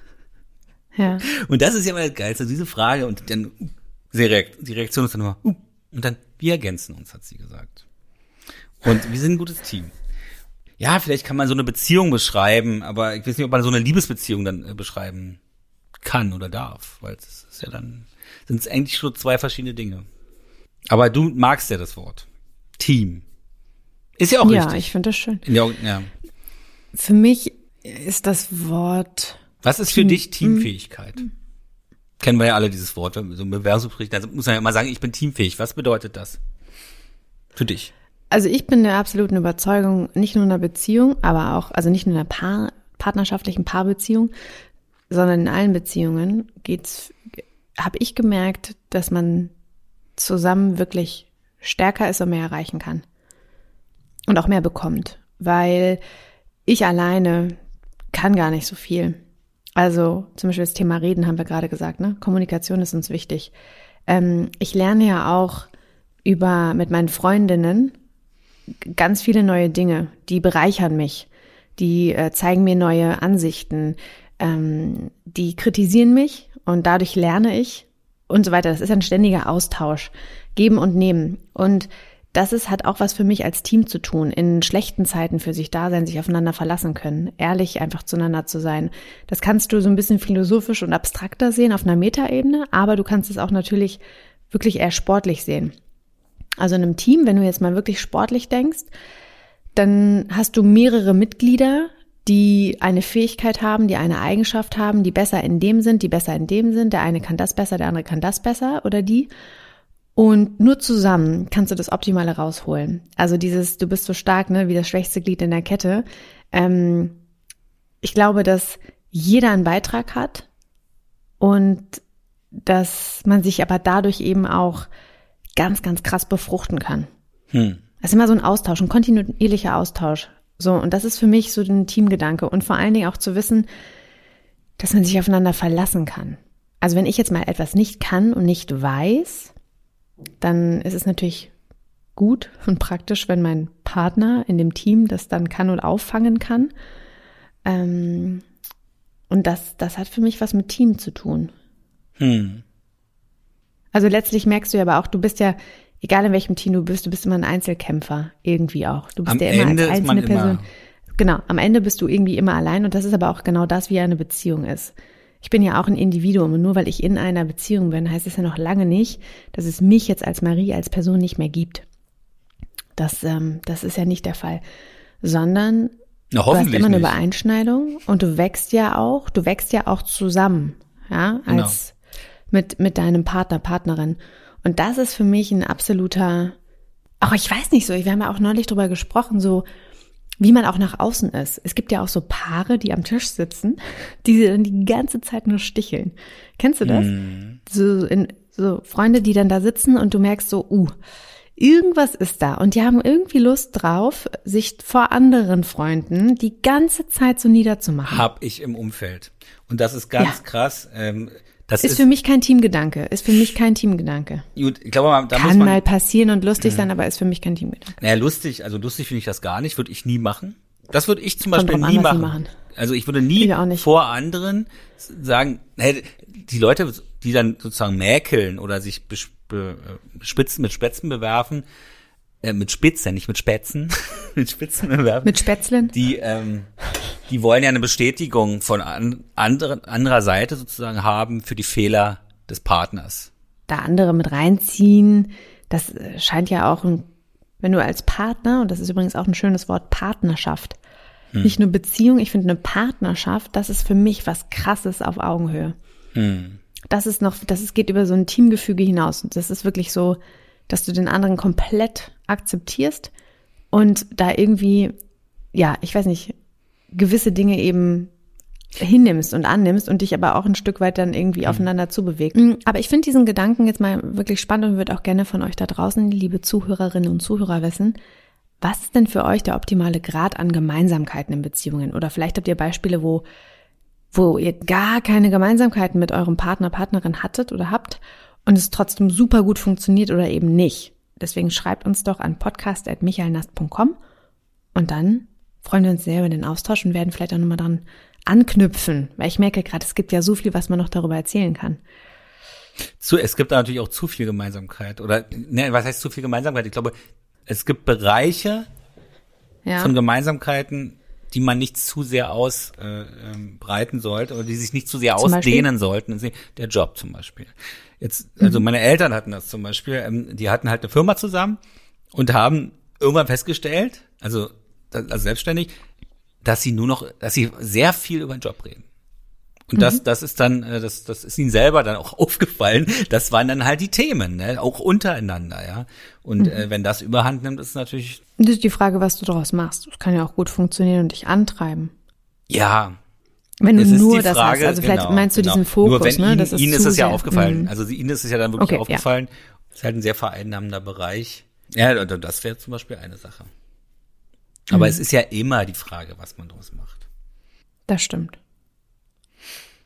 Ja. Und das ist ja immer das Geilste, diese Frage. Und dann die Reaktion ist dann immer, uh, und dann, wir ergänzen uns, hat sie gesagt. Und wir sind ein gutes Team. Ja, vielleicht kann man so eine Beziehung beschreiben, aber ich weiß nicht, ob man so eine Liebesbeziehung dann äh, beschreiben kann oder darf, weil es ist ja dann, sind es eigentlich schon zwei verschiedene Dinge. Aber du magst ja das Wort. Team. Ist ja auch ja, richtig. Ja, ich finde das schön. Ja, ja. Für mich ist das Wort. Was ist für Team, dich Teamfähigkeit? Mhm. Kennen wir ja alle dieses Wort. So ein Bewerbungsgespräch, da muss man ja immer sagen, ich bin teamfähig. Was bedeutet das für dich? Also ich bin der absoluten Überzeugung, nicht nur in einer Beziehung, aber auch, also nicht nur in einer Paar, partnerschaftlichen Paarbeziehung, sondern in allen Beziehungen geht's, habe ich gemerkt, dass man zusammen wirklich stärker ist und mehr erreichen kann und auch mehr bekommt, weil ich alleine kann gar nicht so viel. Also zum Beispiel das Thema Reden haben wir gerade gesagt, ne? Kommunikation ist uns wichtig. Ähm, ich lerne ja auch über mit meinen Freundinnen ganz viele neue Dinge, die bereichern mich, die äh, zeigen mir neue Ansichten, ähm, die kritisieren mich und dadurch lerne ich und so weiter. Das ist ein ständiger Austausch, geben und nehmen. Und das ist, hat auch was für mich als Team zu tun, in schlechten Zeiten für sich da sein, sich aufeinander verlassen können, ehrlich einfach zueinander zu sein. Das kannst du so ein bisschen philosophisch und abstrakter sehen auf einer Metaebene, aber du kannst es auch natürlich wirklich eher sportlich sehen. Also in einem Team, wenn du jetzt mal wirklich sportlich denkst, dann hast du mehrere Mitglieder, die eine Fähigkeit haben, die eine Eigenschaft haben, die besser in dem sind, die besser in dem sind. Der eine kann das besser, der andere kann das besser oder die. Und nur zusammen kannst du das Optimale rausholen. Also dieses, du bist so stark, ne, wie das schwächste Glied in der Kette. Ähm, ich glaube, dass jeder einen Beitrag hat und dass man sich aber dadurch eben auch ganz, ganz krass befruchten kann. Hm. Das ist immer so ein Austausch, ein kontinuierlicher Austausch. So, und das ist für mich so ein Teamgedanke und vor allen Dingen auch zu wissen, dass man sich aufeinander verlassen kann. Also wenn ich jetzt mal etwas nicht kann und nicht weiß, dann ist es natürlich gut und praktisch, wenn mein Partner in dem Team das dann kann und auffangen kann. Ähm, und das, das hat für mich was mit Team zu tun. Hm. Also letztlich merkst du ja aber auch, du bist ja, egal in welchem Team du bist, du bist immer ein Einzelkämpfer, irgendwie auch. Du bist am ja immer Ende als einzelne ist man Person. Immer Genau, am Ende bist du irgendwie immer allein und das ist aber auch genau das, wie eine Beziehung ist. Ich bin ja auch ein Individuum und nur weil ich in einer Beziehung bin, heißt es ja noch lange nicht, dass es mich jetzt als Marie, als Person nicht mehr gibt. Das, ähm, das ist ja nicht der Fall, sondern Na, du hast immer eine nicht. Übereinschneidung und du wächst ja auch, du wächst ja auch zusammen, ja, als genau. mit mit deinem Partner, Partnerin. Und das ist für mich ein absoluter, auch ich weiß nicht so, wir haben ja auch neulich drüber gesprochen, so wie man auch nach außen ist. Es gibt ja auch so Paare, die am Tisch sitzen, die dann die ganze Zeit nur sticheln. Kennst du das? Mm. So, in, so Freunde, die dann da sitzen und du merkst so, uh, irgendwas ist da. Und die haben irgendwie Lust drauf, sich vor anderen Freunden die ganze Zeit so niederzumachen. Hab ich im Umfeld. Und das ist ganz ja. krass. Ähm, Das ist, ist für mich kein Teamgedanke, ist für mich kein Teamgedanke. Gut, ich glaube, da Kann muss man, mal passieren und lustig sein, aber ist für mich kein Teamgedanke. Naja, lustig, also lustig finde ich das gar nicht, würde ich nie machen. Das würde ich zum Beispiel nie machen. machen. Also ich würde nie ich vor anderen sagen, hey, die Leute, die dann sozusagen mäkeln oder sich spitzen, mit Spätzen bewerfen, äh, mit Spitzen, nicht mit Spätzen, mit Spitzen bewerfen. Mit Spätzlen? Die, ähm, die wollen ja eine Bestätigung von an, andere, anderer Seite sozusagen haben für die Fehler des Partners. Da andere mit reinziehen, das scheint ja auch, ein, wenn du als Partner, und das ist übrigens auch ein schönes Wort, Partnerschaft, hm. nicht nur Beziehung, ich finde eine Partnerschaft, das ist für mich was Krasses auf Augenhöhe. Hm. Das ist noch, das ist, geht über so ein Teamgefüge hinaus. Und das ist wirklich so, dass du den anderen komplett akzeptierst und da irgendwie, ja, ich weiß nicht, gewisse Dinge eben hinnimmst und annimmst und dich aber auch ein Stück weit dann irgendwie mhm. aufeinander zubewegen. Aber ich finde diesen Gedanken jetzt mal wirklich spannend und würde auch gerne von euch da draußen, liebe Zuhörerinnen und Zuhörer, wissen, was ist denn für euch der optimale Grad an Gemeinsamkeiten in Beziehungen? Oder vielleicht habt ihr Beispiele, wo, wo ihr gar keine Gemeinsamkeiten mit eurem Partner, Partnerin hattet oder habt und es trotzdem super gut funktioniert oder eben nicht. Deswegen schreibt uns doch an podcast at michaelnast punkt com und dann freuen wir uns sehr über den Austausch und werden vielleicht auch nochmal dran anknüpfen, weil ich merke gerade, es gibt ja so viel, was man noch darüber erzählen kann. Zu, es gibt da natürlich auch zu viel Gemeinsamkeit oder, ne, was heißt zu viel Gemeinsamkeit? Ich glaube, es gibt Bereiche ja. von Gemeinsamkeiten, die man nicht zu sehr ausbreiten äh, sollte oder die sich nicht zu sehr zum ausdehnen Beispiel? sollten. Der Job zum Beispiel. Jetzt, also mhm. meine Eltern hatten das zum Beispiel, ähm, die hatten halt eine Firma zusammen und haben irgendwann festgestellt, also, also selbstständig, dass sie nur noch, dass sie sehr viel über den Job reden. Und mhm. das, das ist dann, das, das ist ihnen selber dann auch aufgefallen. Das waren dann halt die Themen, ne? Auch untereinander, ja. Und mhm. äh, wenn das Überhand nimmt, ist es natürlich. Das ist die Frage, was du daraus machst. Das kann ja auch gut funktionieren und dich antreiben. Ja. Wenn du nur das Frage, hast, also vielleicht genau, meinst du genau. diesen Fokus, nur wenn ne? Ihnen, das ist Ihnen ist es ja sehr, aufgefallen. mh. Also Ihnen ist es ja dann wirklich okay, aufgefallen. Ja. Das ist halt ein sehr vereinnahmender Bereich. Ja, das wäre zum Beispiel eine Sache. Aber mhm. es ist ja immer die Frage, was man daraus macht. Das stimmt.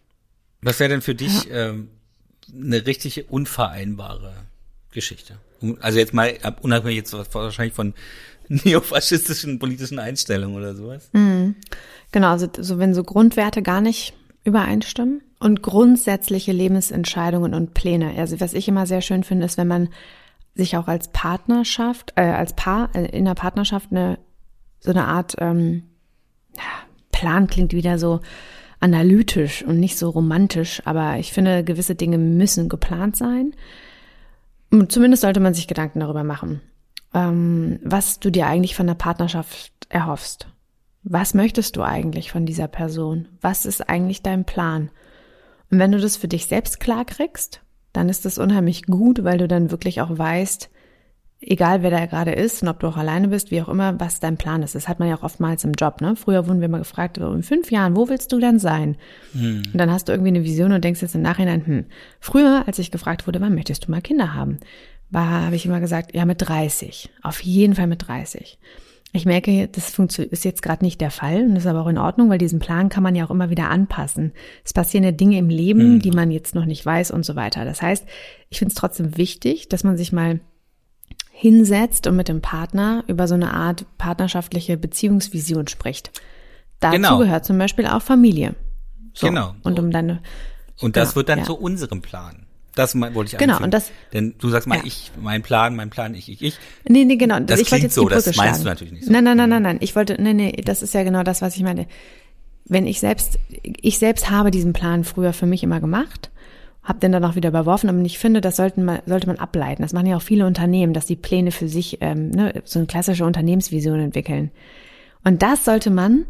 Was wäre denn für dich ja. ähm, eine richtig unvereinbare Geschichte? Also jetzt mal unabhängig jetzt wahrscheinlich von neofaschistischen politischen Einstellungen oder sowas. Mhm. Genau, also so wenn so Grundwerte gar nicht übereinstimmen und grundsätzliche Lebensentscheidungen und Pläne. Also was ich immer sehr schön finde, ist, wenn man sich auch als Partnerschaft, äh, als Paar äh, in der Partnerschaft eine so eine Art ähm, Plan klingt wieder so analytisch und nicht so romantisch, aber ich finde, gewisse Dinge müssen geplant sein. Und zumindest sollte man sich Gedanken darüber machen, ähm, was du dir eigentlich von der Partnerschaft erhoffst. Was möchtest du eigentlich von dieser Person? Was ist eigentlich dein Plan? Und wenn du das für dich selbst klar kriegst, dann ist das unheimlich gut, weil du dann wirklich auch weißt, egal wer da gerade ist und ob du auch alleine bist, wie auch immer, was dein Plan ist. Das hat man ja auch oftmals im Job, ne? Früher wurden wir mal gefragt, in fünf Jahren, wo willst du dann sein? Hm. Und dann hast du irgendwie eine Vision und denkst jetzt im Nachhinein, hm, früher, als ich gefragt wurde, wann möchtest du mal Kinder haben, war, habe ich immer gesagt, ja, mit dreißig. Auf jeden Fall mit dreißig. Ich merke, das funktioniert, ist jetzt gerade nicht der Fall und das ist aber auch in Ordnung, weil diesen Plan kann man ja auch immer wieder anpassen. Es passieren ja Dinge im Leben, hm. die man jetzt noch nicht weiß und so weiter. Das heißt, ich finde es trotzdem wichtig, dass man sich mal hinsetzt und mit dem Partner über so eine Art partnerschaftliche Beziehungsvision spricht. Dazu genau. gehört zum Beispiel auch Familie. So. Genau. Und um deine Und das genau, wird dann ja. zu unserem Plan. Das wollte ich Genau, anfügen. und das, denn du sagst mal, ja. ich, mein Plan, mein Plan, ich, ich, ich. Nee, nee, genau. Das ich klingt jetzt so, das schlagen. meinst du natürlich nicht so. Nein, nein, nein, nein, nein. Ich wollte, nee, nee, das ist ja genau das, was ich meine. Wenn ich selbst, ich selbst habe diesen Plan früher für mich immer gemacht, habe den dann auch wieder überworfen, aber ich finde, das sollten man, sollte man ableiten. Das machen ja auch viele Unternehmen, dass die Pläne für sich, ähm, ne, so eine klassische Unternehmensvision entwickeln. Und das sollte man,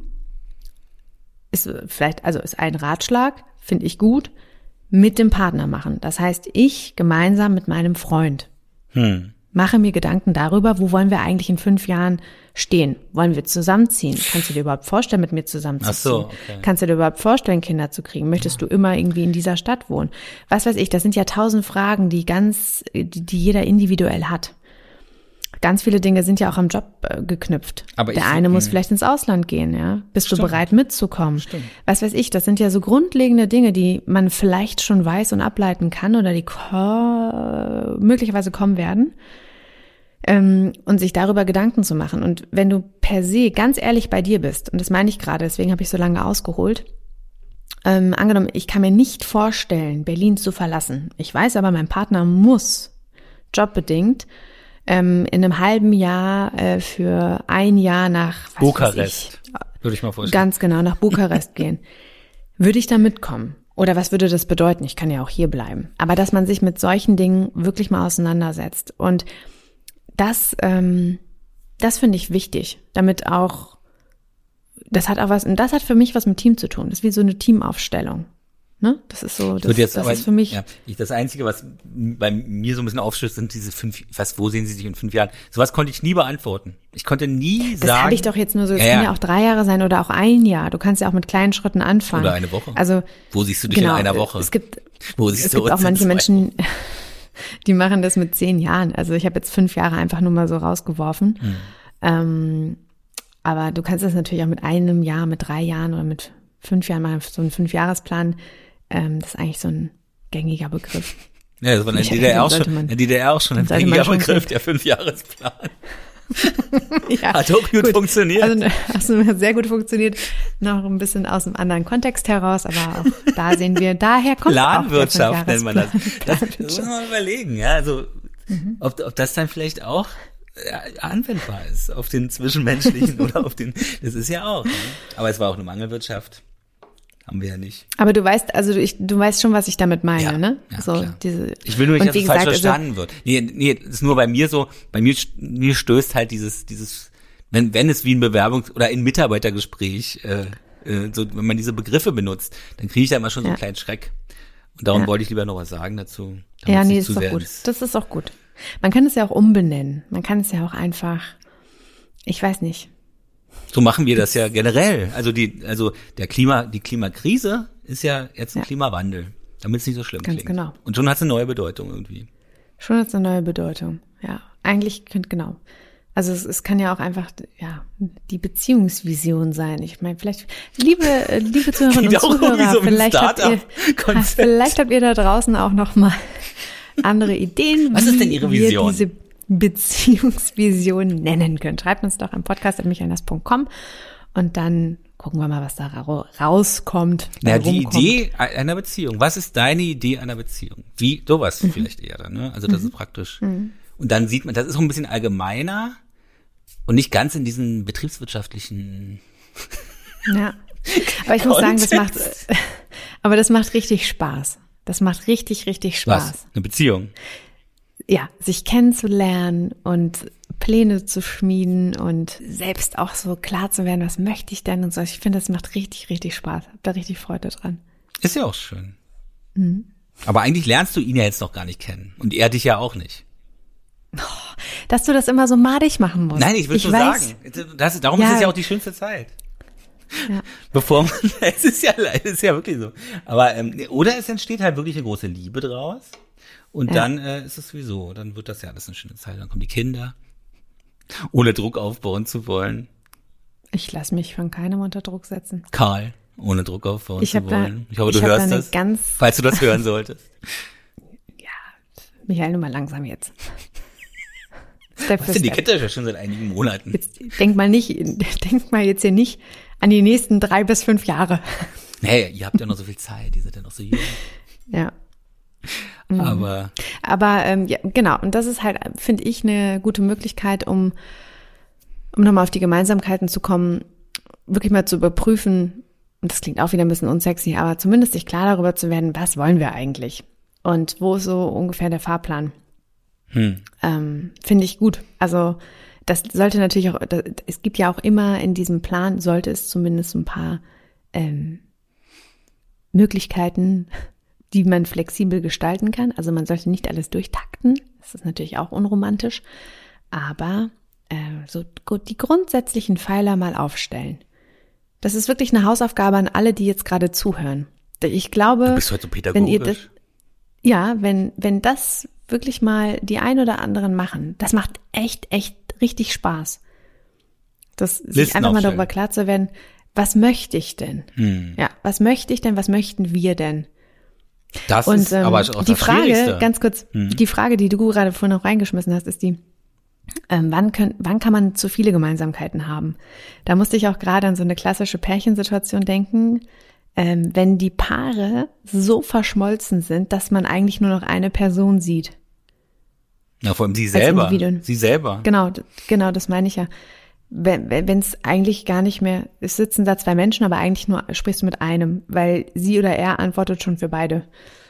ist vielleicht, also ist ein Ratschlag, finde ich gut, mit dem Partner machen. Das heißt, ich gemeinsam mit meinem Freund hm. mache mir Gedanken darüber, wo wollen wir eigentlich in fünf Jahren stehen? Wollen wir zusammenziehen? Kannst du dir überhaupt vorstellen, mit mir zusammenzuziehen? Ach so, okay. Kannst du dir überhaupt vorstellen, Kinder zu kriegen? Möchtest du immer irgendwie in dieser Stadt wohnen? Was weiß ich, das sind ja tausend Fragen, die ganz, die, die jeder individuell hat. Ganz viele Dinge sind ja auch am Job äh, geknüpft. Aber Der ich, eine muss mh. vielleicht ins Ausland gehen, ja. Bist Stimmt. du bereit mitzukommen? Stimmt. Was weiß ich, das sind ja so grundlegende Dinge, die man vielleicht schon weiß und ableiten kann oder die ko- möglicherweise kommen werden. Ähm, und sich darüber Gedanken zu machen. Und wenn du per se ganz ehrlich bei dir bist, und das meine ich gerade, deswegen habe ich so lange ausgeholt, ähm, angenommen, ich kann mir nicht vorstellen, Berlin zu verlassen. Ich weiß aber, mein Partner muss jobbedingt ähm, in einem halben Jahr äh, für ein Jahr nach was Bukarest, ich, würde ich mal vorstellen. Ganz genau, nach Bukarest gehen. Würde ich da mitkommen? Oder was würde das bedeuten? Ich kann ja auch hier bleiben. Aber dass man sich mit solchen Dingen wirklich mal auseinandersetzt. Und das, ähm, das finde ich wichtig, damit auch, das hat auch was, und das hat für mich was mit Team zu tun. Das ist wie so eine Teamaufstellung. Ne? Das ist so, das, jetzt, das aber, ist für mich. Ja, ich, das Einzige, was bei mir so ein bisschen aufstößt, sind diese fünf, was, wo sehen Sie sich in fünf Jahren? Sowas konnte ich nie beantworten. Ich konnte nie das sagen. Das habe ich doch jetzt nur so, es ja, kann ja auch drei Jahre sein oder auch ein Jahr. Du kannst ja auch mit kleinen Schritten anfangen. Oder eine Woche. Also, wo siehst du dich genau, in einer Woche? Es gibt, wo siehst es du gibt auch manche Menschen, die machen das mit zehn Jahren. Also ich habe jetzt fünf Jahre einfach nur mal so rausgeworfen. Hm. Ähm, aber du kannst das natürlich auch mit einem Jahr, mit drei Jahren oder mit fünf Jahren machen, so einen Fünfjahresplan. Ähm, das ist eigentlich so ein gängiger Begriff. Ja, das war in der D D R auch schon, in der D D R auch schon ein gängiger Begriff, der Fünfjahresplan. Ja, hat auch gut, gut funktioniert. Also also sehr gut funktioniert, noch ein bisschen aus einem anderen Kontext heraus, aber auch da sehen wir, daher kommt Planwirtschaft nennt man das. Das muss man mal überlegen, ja, also mhm. ob, ob das dann vielleicht auch ja, anwendbar ist auf den zwischenmenschlichen oder auf den, das ist ja auch. Ne? Aber es war auch eine Mangelwirtschaft. Haben wir ja nicht. Aber du weißt, also ich, du weißt schon, was ich damit meine, ja, ne? Ja, so, klar. diese, ich will nur nicht, dass es falsch verstanden also, wird. Nee, nee, das ist nur bei mir so, bei mir, mir stößt halt dieses, dieses, wenn, wenn es wie ein Bewerbungs- oder ein Mitarbeitergespräch, äh, äh, so, wenn man diese Begriffe benutzt, dann kriege ich da immer schon so einen ja. kleinen Schreck. Und darum ja. wollte ich lieber noch was sagen dazu. Ja, nee, das ist auch gut. Das ist auch gut. Man kann es ja auch umbenennen. Man kann es ja auch einfach, ich weiß nicht. So machen wir das ja generell. Also die, also der Klima, die Klimakrise ist ja jetzt ein ja. Klimawandel, damit es nicht so schlimm Ganz klingt. Genau. Und schon hat es eine neue Bedeutung irgendwie. Schon hat es eine neue Bedeutung, ja. Eigentlich, genau. Also es, es kann ja auch einfach ja die Beziehungsvision sein. Ich meine, vielleicht, liebe, liebe Zuhörerinnen und Zuhörer, so vielleicht, habt ihr, vielleicht habt ihr da draußen auch noch mal andere Ideen, Was ist denn Ihre Vision? Wie ihr diese Beziehungsvision nennen könnt. Schreibt uns doch am Podcast at michaelnas punkt com und dann gucken wir mal, was da rauskommt. Ja, die Idee einer Beziehung. Was ist deine Idee einer Beziehung? Wie, sowas mhm. vielleicht eher dann, ne? Also das mhm. ist praktisch. Mhm. Und dann sieht man, das ist so ein bisschen allgemeiner und nicht ganz in diesen betriebswirtschaftlichen. Ja. Aber ich muss sagen, das macht, aber das macht richtig Spaß. Das macht richtig, richtig Spaß. Was? Eine Beziehung? Ja, sich kennenzulernen und Pläne zu schmieden und selbst auch so klar zu werden, was möchte ich denn und so. Ich finde, das macht richtig, richtig Spaß. Hab da richtig Freude dran. Ist ja auch schön. Mhm. Aber eigentlich lernst du ihn ja jetzt noch gar nicht kennen. Und er dich ja auch nicht. Oh, dass du das immer so madig machen musst. Nein, ich will nur sagen. Das, darum ja. ist es ja auch die schönste Zeit. Ja. Bevor man, es ist ja, es ist ja wirklich so. Aber, ähm, oder es entsteht halt wirklich eine große Liebe draus. Und ja. dann äh, ist es sowieso, dann wird das ja alles eine schöne Zeit. Dann kommen die Kinder, ohne Druck aufbauen zu wollen. Ich lasse mich von keinem unter Druck setzen. Karl, ohne Druck aufbauen ich zu wollen. Da, ich hoffe, du ich hörst da das, ganz falls du das hören solltest. Ja, Michael, nur mal langsam jetzt. Step Was denn, die Kette ist ja schon seit einigen Monaten. Jetzt denk mal nicht, denk mal jetzt hier nicht an die nächsten drei bis fünf Jahre. Nee, ihr habt ja noch so viel Zeit, ihr seid ja noch so jung. Ja. Aber, aber ähm, ja, genau, und das ist halt, finde ich, eine gute Möglichkeit, um, um nochmal auf die Gemeinsamkeiten zu kommen, wirklich mal zu überprüfen, und das klingt auch wieder ein bisschen unsexy, aber zumindest sich klar darüber zu werden, was wollen wir eigentlich? Und wo ist so ungefähr der Fahrplan? Hm. Ähm, finde ich gut. Also das sollte natürlich auch, das, es gibt ja auch immer in diesem Plan, sollte es zumindest ein paar ähm, Möglichkeiten, die man flexibel gestalten kann. Also man sollte nicht alles durchtakten. Das ist natürlich auch unromantisch. Aber äh, so die grundsätzlichen Pfeiler mal aufstellen. Das ist wirklich eine Hausaufgabe an alle, die jetzt gerade zuhören. Ich glaube, du bist heute so pädagogisch. Wenn ihr das, ja, wenn wenn das wirklich mal die ein oder anderen machen, das macht echt, echt richtig Spaß. Das sich einfach mal darüber klar zu werden, was möchte ich denn? Hm. Ja, was möchte ich denn? Was möchten wir denn? Das und, ist ähm, aber auch die das Frage, Schwierigste. Ganz kurz, hm. die Frage, die du gerade vorhin noch reingeschmissen hast, ist die, ähm, wann, können, wann kann man zu viele Gemeinsamkeiten haben? Da musste ich auch gerade an so eine klassische Pärchensituation denken, ähm, wenn die Paare so verschmolzen sind, dass man eigentlich nur noch eine Person sieht. Ja, vor allem sie selber. Sie selber. Genau, genau, das meine ich ja. Wenn wenn es eigentlich gar nicht mehr, es sitzen da zwei Menschen, aber eigentlich nur sprichst du mit einem, weil sie oder er antwortet schon für beide.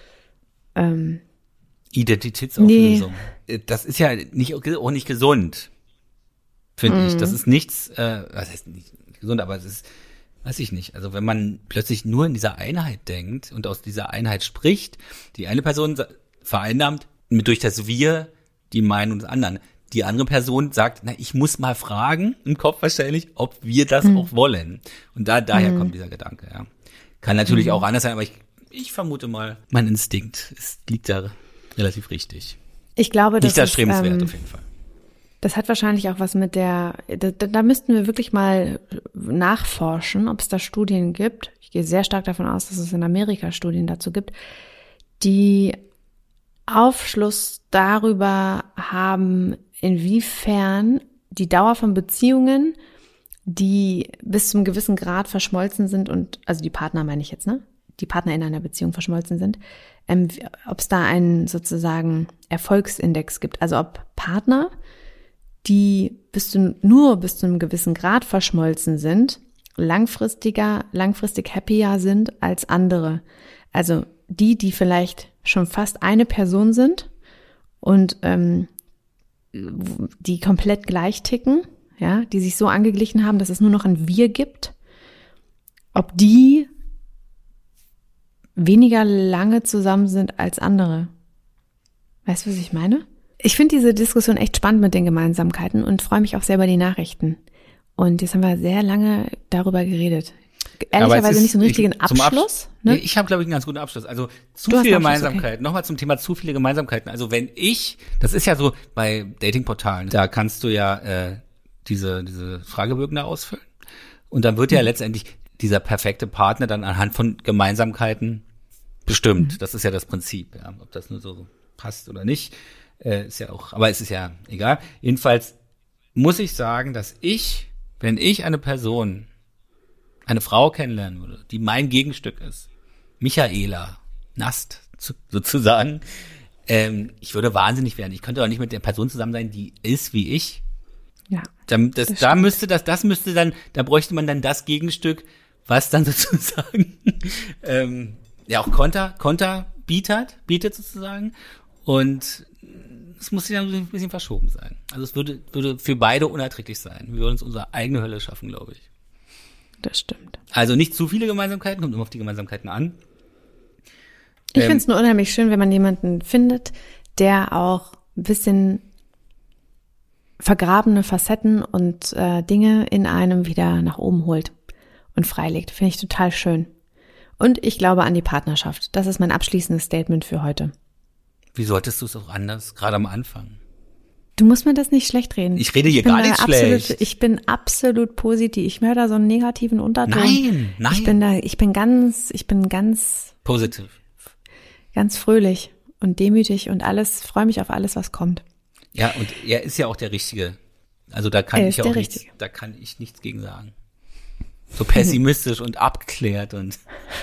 Ähm, Identitätsauflösung. Nee. Das ist ja nicht auch nicht gesund, finde mm. ich. Das ist nichts, äh, was heißt nicht gesund, aber es ist, weiß ich nicht. Also wenn man plötzlich nur in dieser Einheit denkt und aus dieser Einheit spricht, die eine Person vereinnahmt mit durch das Wir die Meinung des anderen. Die andere Person sagt, na, ich muss mal fragen, im Kopf wahrscheinlich, ob wir das mhm. auch wollen. Und da daher mhm. kommt dieser Gedanke, ja. Kann natürlich mhm. auch anders sein, aber ich, ich vermute mal, mein Instinkt ist, liegt da relativ richtig. Ich glaube, das Nicht das strebenswert ähm, auf jeden Fall. Das hat wahrscheinlich auch was mit der, da, da müssten wir wirklich mal nachforschen, ob es da Studien gibt. Ich gehe sehr stark davon aus, dass es in Amerika Studien dazu gibt, die Aufschluss darüber haben, inwiefern die Dauer von Beziehungen, die bis zum gewissen Grad verschmolzen sind und, also die Partner meine ich jetzt, ne? Die Partner in einer Beziehung verschmolzen sind, ähm, ob es da einen sozusagen Erfolgsindex gibt. Also ob Partner, die bis zu, nur bis zu einem gewissen Grad verschmolzen sind, langfristiger, langfristig happier sind als andere. Also die, die vielleicht schon fast eine Person sind und ähm, die komplett gleich ticken, ja, die sich so angeglichen haben, dass es nur noch ein Wir gibt, ob die weniger lange zusammen sind als andere. Weißt du, was ich meine? Ich finde diese Diskussion echt spannend mit den Gemeinsamkeiten und freue mich auch sehr über die Nachrichten. Und jetzt haben wir sehr lange darüber geredet. ehrlicherweise nicht so einen richtigen ich, Abschluss. Absch- ne? nee, ich habe, glaube ich, einen ganz guten Abschluss. Also zu viele Gemeinsamkeiten. Okay. Nochmal zum Thema zu viele Gemeinsamkeiten. Also wenn ich, das ist ja so bei Datingportalen, da kannst du ja äh, diese diese Fragebögen da ausfüllen. Und dann wird ja mhm. letztendlich dieser perfekte Partner dann anhand von Gemeinsamkeiten bestimmt. Mhm. Das ist ja das Prinzip. Ja. Ob das nur so passt oder nicht, äh, ist ja auch, aber es ist ja egal. Jedenfalls muss ich sagen, dass ich, wenn ich eine Person, eine Frau kennenlernen würde, die mein Gegenstück ist, Michaela Nast sozusagen, ähm, ich würde wahnsinnig werden. Ich könnte auch nicht mit der Person zusammen sein, die ist wie ich. Ja. Da, das, das da müsste das, das müsste dann, da bräuchte man dann das Gegenstück, was dann sozusagen ähm, ja auch Konter, Konter bietet, bietet sozusagen. Und es muss ja ein bisschen verschoben sein. Also es würde, würde für beide unerträglich sein. Wir würden uns unsere eigene Hölle schaffen, glaube ich. Das stimmt. Also nicht zu viele Gemeinsamkeiten, kommt immer auf die Gemeinsamkeiten an. Ich ähm, finde es nur unheimlich schön, wenn man jemanden findet, der auch ein bisschen vergrabene Facetten und äh, Dinge in einem wieder nach oben holt und freilegt. Finde ich total schön. Und ich glaube an die Partnerschaft. Das ist mein abschließendes Statement für heute. Wie solltest du es auch anders, gerade am Anfang? Du musst mir das nicht schlecht reden. Ich rede hier gar nicht absolut, schlecht. Ich bin absolut positiv. Ich höre da so einen negativen Unterton. Nein, nein. Ich bin da, ich bin ganz, ich bin ganz positiv, ganz fröhlich und demütig und alles. Freue mich auf alles, was kommt. Ja, und er ist ja auch der Richtige. Also da kann ich auch nichts, da kann ich nichts gegen sagen. So pessimistisch und abgeklärt und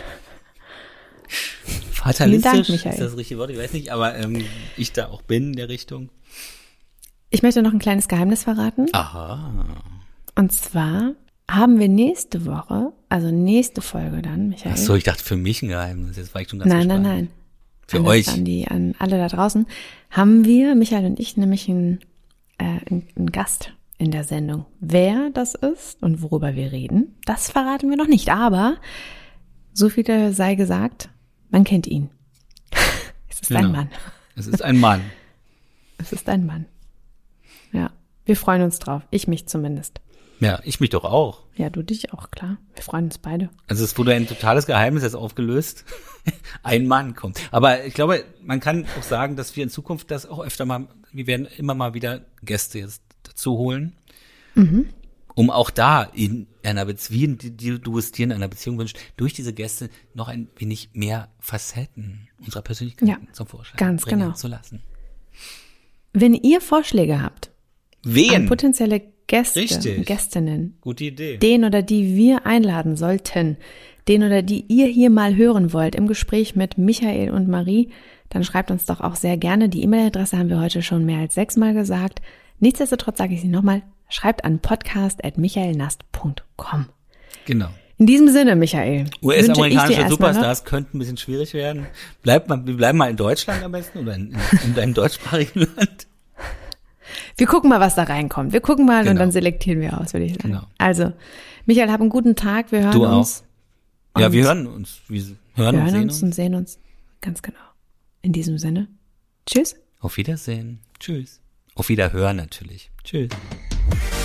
fatalistisch, Dank, Michael. Ist das richtige Wort? Ich weiß nicht, aber ähm, ich da auch bin in der Richtung. Ich möchte noch ein kleines Geheimnis verraten. Aha. Und zwar haben wir nächste Woche, also nächste Folge dann, Michael. Ach so, ich dachte für mich ein Geheimnis. Jetzt war ich schon ganz Nein, gespannt. nein, nein. Für an euch. Das, an, die, an alle da draußen. Haben wir, Michael und ich, nämlich einen, äh, einen, einen Gast in der Sendung. Wer das ist und worüber wir reden, das verraten wir noch nicht. Aber so viel sei gesagt, man kennt ihn. Es ist genau. ein Mann. Es ist ein Mann. Es ist ein Mann. Ja, wir freuen uns drauf. Ich mich zumindest. Ja, ich mich doch auch. Ja, du dich auch, klar. Wir freuen uns beide. Also es wurde ein totales Geheimnis jetzt aufgelöst. Ein Mann kommt. Aber ich glaube, man kann auch sagen, dass wir in Zukunft das auch öfter mal, wir werden immer mal wieder Gäste jetzt dazu holen, mhm. um auch da in einer Beziehung, die, die du es dir in einer Beziehung wünschst, durch diese Gäste noch ein wenig mehr Facetten unserer Persönlichkeit ja, zum Vorschein ganz bringen genau. zu lassen. Wenn ihr Vorschläge habt, wen? An potenzielle Gäste, Richtig. Gästinnen, gute Idee, den oder die wir einladen sollten, den oder die ihr hier mal hören wollt im Gespräch mit Michael und Marie, dann schreibt uns doch auch sehr gerne. Die E-Mail-Adresse haben wir heute schon mehr als sechsmal gesagt. Nichtsdestotrotz sage ich sie nochmal, schreibt an podcast at michaelnast punkt com. Genau. In diesem Sinne, Michael. U S-amerikanische Superstars könnten ein bisschen schwierig werden. Bleibt mal, wir bleiben mal in Deutschland am besten oder in, in, in deinem deutschsprachigen Land. Wir gucken mal, was da reinkommt. Wir gucken mal genau. und dann selektieren wir aus, würde ich sagen. Genau. Also, Michael, hab einen guten Tag. Wir hören du uns. Auch. Ja, wir hören uns. Wir hören, wir und, hören sehen uns, uns und sehen uns. Ganz genau. In diesem Sinne. Tschüss. Auf Wiedersehen. Tschüss. Auf Wiederhören natürlich. Tschüss.